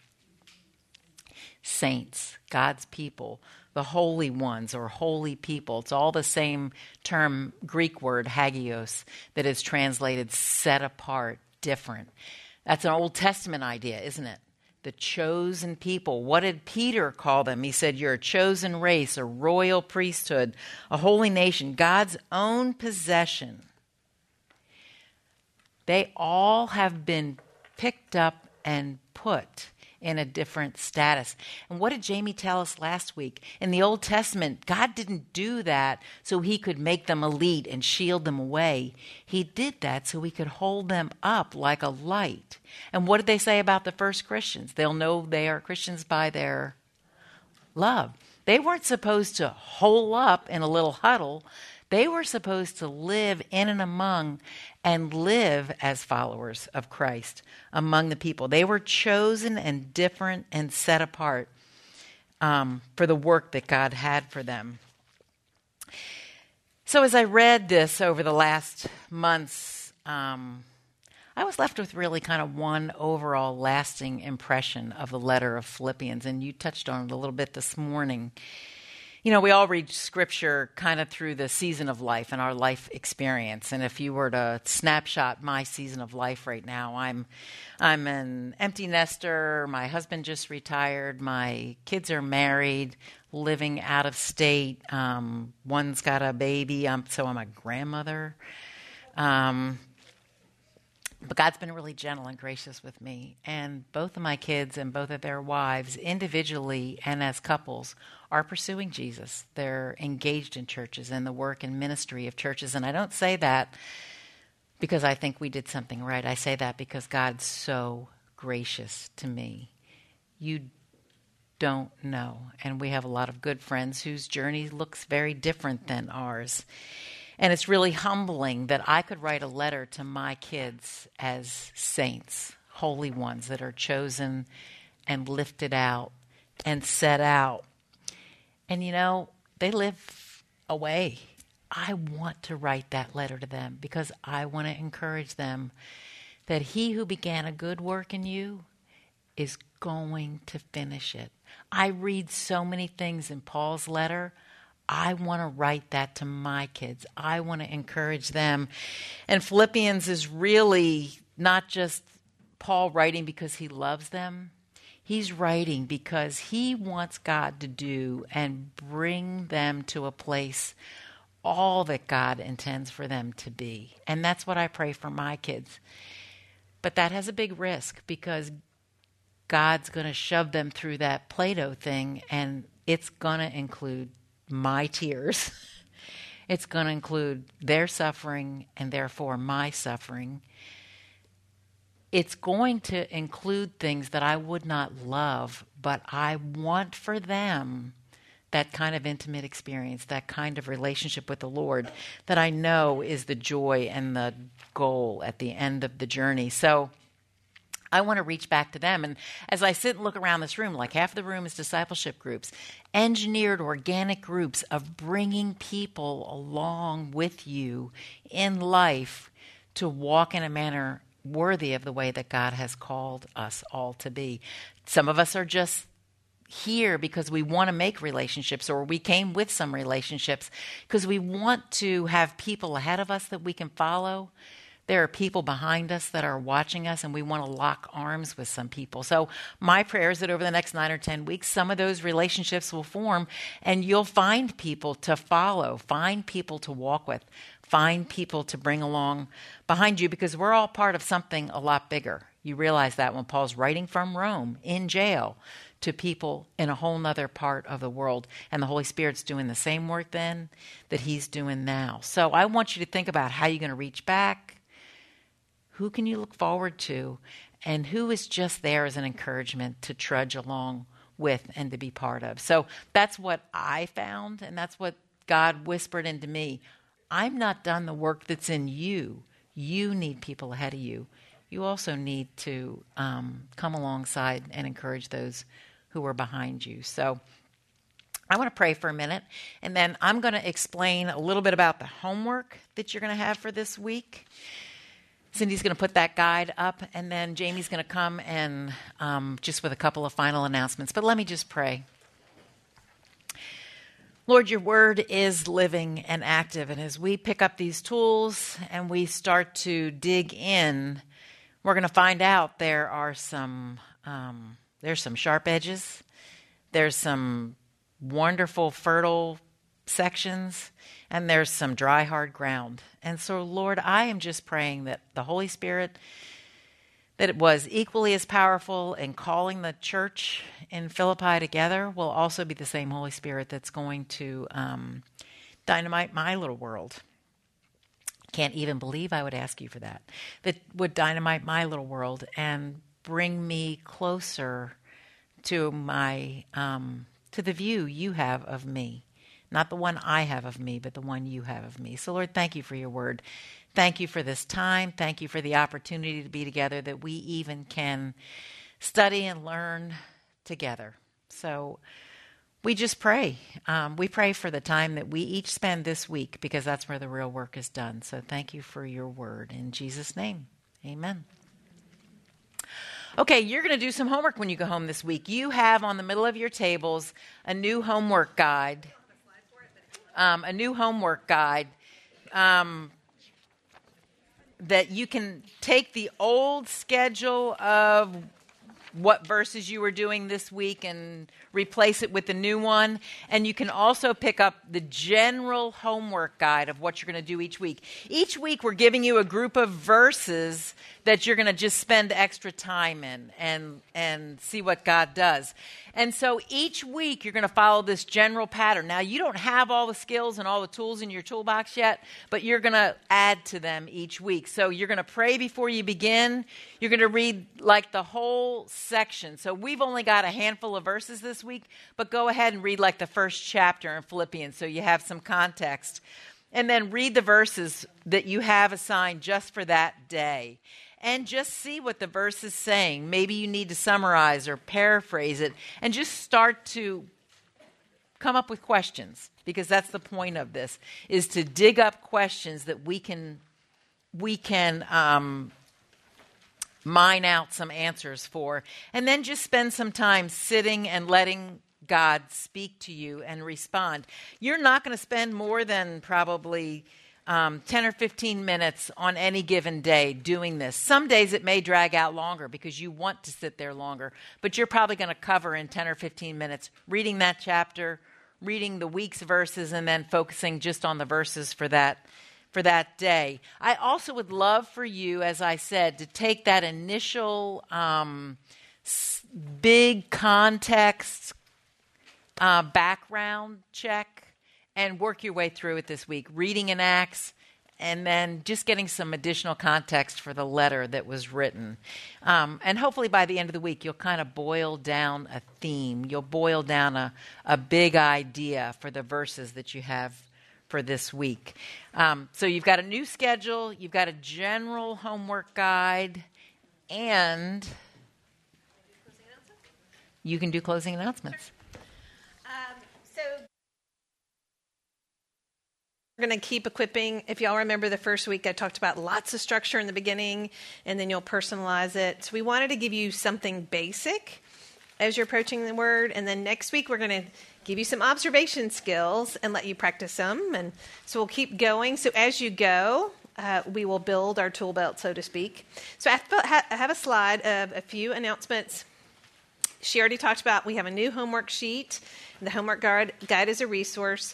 Saints, God's people, the holy ones or holy people. It's all the same term, Greek word, hagios, that is translated set apart, different. That's an Old Testament idea, isn't it? The chosen people. What did Peter call them? He said, you're a chosen race, a royal priesthood, a holy nation, God's own possession. They all have been picked up and put in a different status. And what did Jamie tell us last week? In the Old Testament, God didn't do that so he could make them elite and shield them away. He did that so he could hold them up like a light. And what did they say about the first Christians? They'll know they are Christians by their love. They weren't supposed to hole up in a little huddle. They were supposed to live in and among and live as followers of Christ among the people. They were chosen and different and set apart um, for the work that God had for them. So as I read this over the last months, um, I was left with really kind of one overall lasting impression of the letter of Philippians, and you touched on it a little bit this morning. You know, we all read Scripture kind of through the season of life and our life experience. And if you were to snapshot my season of life right now, I'm I'm an empty nester. My husband just retired. My kids are married, living out of state. Um, one's got a baby, um, so I'm a grandmother. Um, but God's been really gentle and gracious with me. And both of my kids and both of their wives, individually and as couples, are pursuing Jesus. They're engaged in churches and the work and ministry of churches. And I don't say that because I think we did something right. I say that because God's so gracious to me. You don't know. And we have a lot of good friends whose journey looks very different than ours. And it's really humbling that I could write a letter to my kids as saints, holy ones that are chosen and lifted out and set out. And, you know, they live away. I want to write that letter to them because I want to encourage them that he who began a good work in you is going to finish it. I read so many things in Paul's letter. I want to write that to my kids. I want to encourage them. And Philippians is really not just Paul writing because he loves them. He's writing because he wants God to do and bring them to a place all that God intends for them to be. And that's what I pray for my kids. But that has a big risk because God's going to shove them through that Play-Doh thing, and it's going to include my tears. It's going to include their suffering and therefore my suffering. It's going to include things that I would not love, but I want for them that kind of intimate experience, that kind of relationship with the Lord that I know is the joy and the goal at the end of the journey. So I want to reach back to them. And as I sit and look around this room, like half the room is discipleship groups, engineered organic groups of bringing people along with you in life to walk in a manner worthy of the way that God has called us all to be. Some of us are just here because we want to make relationships, or we came with some relationships because we want to have people ahead of us that we can follow. There are people behind us that are watching us, and we want to lock arms with some people. So my prayer is that over the next nine or ten weeks, some of those relationships will form, and you'll find people to follow, find people to walk with, find people to bring along behind you, because we're all part of something a lot bigger. You realize that when Paul's writing from Rome in jail to people in a whole nother part of the world. And the Holy Spirit's doing the same work then that he's doing now. So I want you to think about how you're going to reach back. Who can you look forward to? And who is just there as an encouragement to trudge along with and to be part of? So that's what I found, and that's what God whispered into me. I'm not done the work that's in you. You need people ahead of you. You also need to um, come alongside and encourage those who are behind you. So I want to pray for a minute, and then I'm going to explain a little bit about the homework that you're going to have for this week. Cindy's going to put that guide up, and then Jamie's going to come and um, just with a couple of final announcements. But let me just pray. Lord, your word is living and active, and as we pick up these tools and we start to dig in, we're going to find out there are some um, there's some sharp edges, there's some wonderful fertile sections, and there's some dry, hard ground. And so, Lord, I am just praying that the Holy Spirit, that it was equally as powerful in calling the church in Philippi together, will also be the same Holy Spirit that's going to um, dynamite my little world. Can't even believe I would ask you for that. That would dynamite my little world and bring me closer to my um, to the view you have of me. Not the one I have of me, but the one you have of me. So, Lord, thank you for your word. Thank you for this time. Thank you for the opportunity to be together, that we even can study and learn together. So we just pray. Um, we pray for the time that we each spend this week, because that's where the real work is done. So thank you for your word. In Jesus' name, amen. Okay, you're going to do some homework when you go home this week. You have on the middle of your tables a new homework guide. Um, a new homework guide um, that you can take the old schedule of what verses you were doing this week and replace it with the new one. And you can also pick up the general homework guide of what you're going to do each week. Each week we're giving you a group of verses that you're going to just spend extra time in and and see what God does. And so each week you're going to follow this general pattern. Now, you don't have all the skills and all the tools in your toolbox yet, but you're going to add to them each week. So you're going to pray before you begin. You're going to read like the whole section. So we've only got a handful of verses this week, but go ahead and read like the first chapter in Philippians so you have some context. And then read the verses that you have assigned just for that day. And just see what the verse is saying. Maybe you need to summarize or paraphrase it. And just start to come up with questions. Because that's the point of this, is to dig up questions that we can, we can um, mine out some answers for. And then just spend some time sitting and letting God speak to you and respond. You're not going to spend more than probably um, ten or fifteen minutes on any given day doing this. Some days it may drag out longer because you want to sit there longer, but you're probably going to cover in ten or fifteen minutes reading that chapter, reading the week's verses, and then focusing just on the verses for that for that day. I also would love for you, as I said, to take that initial um, s- big context uh, background check and work your way through it this week, reading in Acts, and then just getting some additional context for the letter that was written. Um, and hopefully by the end of the week, you'll kind of boil down a theme. You'll boil down a, a big idea for the verses that you have for this week. Um, so you've got a new schedule, you've got a general homework guide, and you can do closing announcements. Um, so we're going to keep equipping. If y'all remember the first week, I talked about lots of structure in the beginning, and then you'll personalize it. So we wanted to give you something basic as you're approaching the Word, and then next week we're going to give you some observation skills and let you practice them. And so we'll keep going. So as you go, uh, we will build our tool belt, so to speak. So I have a slide of a few announcements. She already talked about we have a new homework sheet. The homework guide, guide is a resource.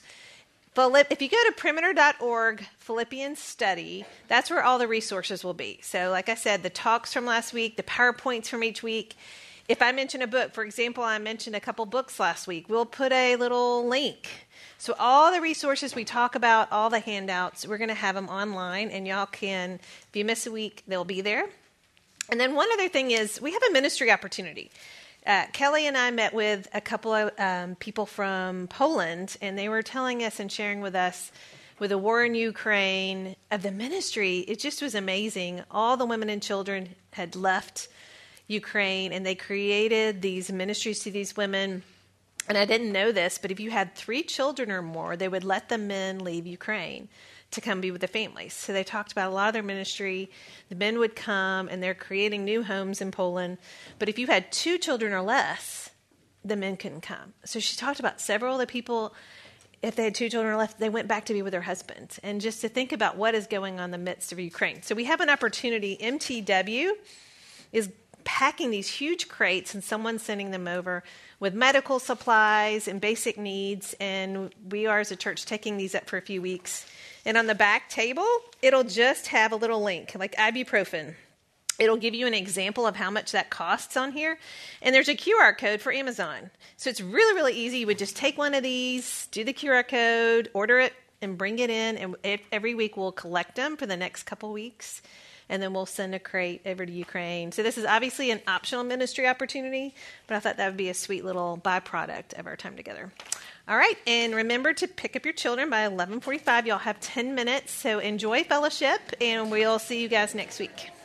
If you go to perimeter dot org, Philippians study, that's where all the resources will be. So like I said, the talks from last week, the PowerPoints from each week. If I mention a book, for example, I mentioned a couple books last week, we'll put a little link. So all the resources we talk about, all the handouts, we're going to have them online, and y'all can, if you miss a week, they'll be there. And then one other thing is we have a ministry opportunity. Uh, Kelly and I met with a couple of um, people from Poland, and they were telling us and sharing with us with the war in Ukraine of the ministry. It just was amazing. All the women and children had left Ukraine, and they created these ministries to these women. And I didn't know this, but if you had three children or more, they would let the men leave Ukraine to come be with the families. So they talked about a lot of their ministry. The men would come, and they're creating new homes in Poland. But if you had two children or less, the men couldn't come. So she talked about several of the people, if they had two children or less, they went back to be with their husbands. And just to think about what is going on in the midst of Ukraine. So we have an opportunity. M T W is packing these huge crates, and someone's sending them over with medical supplies and basic needs. And we are, as a church, taking these up for a few weeks. And on the back table, it'll just have a little link, like ibuprofen. It'll give you an example of how much that costs on here. And there's a Q R code for Amazon. So it's really, really easy. You would just take one of these, do the Q R code, order it, and bring it in. And every week we'll collect them for the next couple weeks. And then we'll send a crate over to Ukraine. So this is obviously an optional ministry opportunity, but I thought that would be a sweet little byproduct of our time together. All right, and remember to pick up your children by eleven forty-five. Y'all have ten minutes, so enjoy fellowship, and we'll see you guys next week.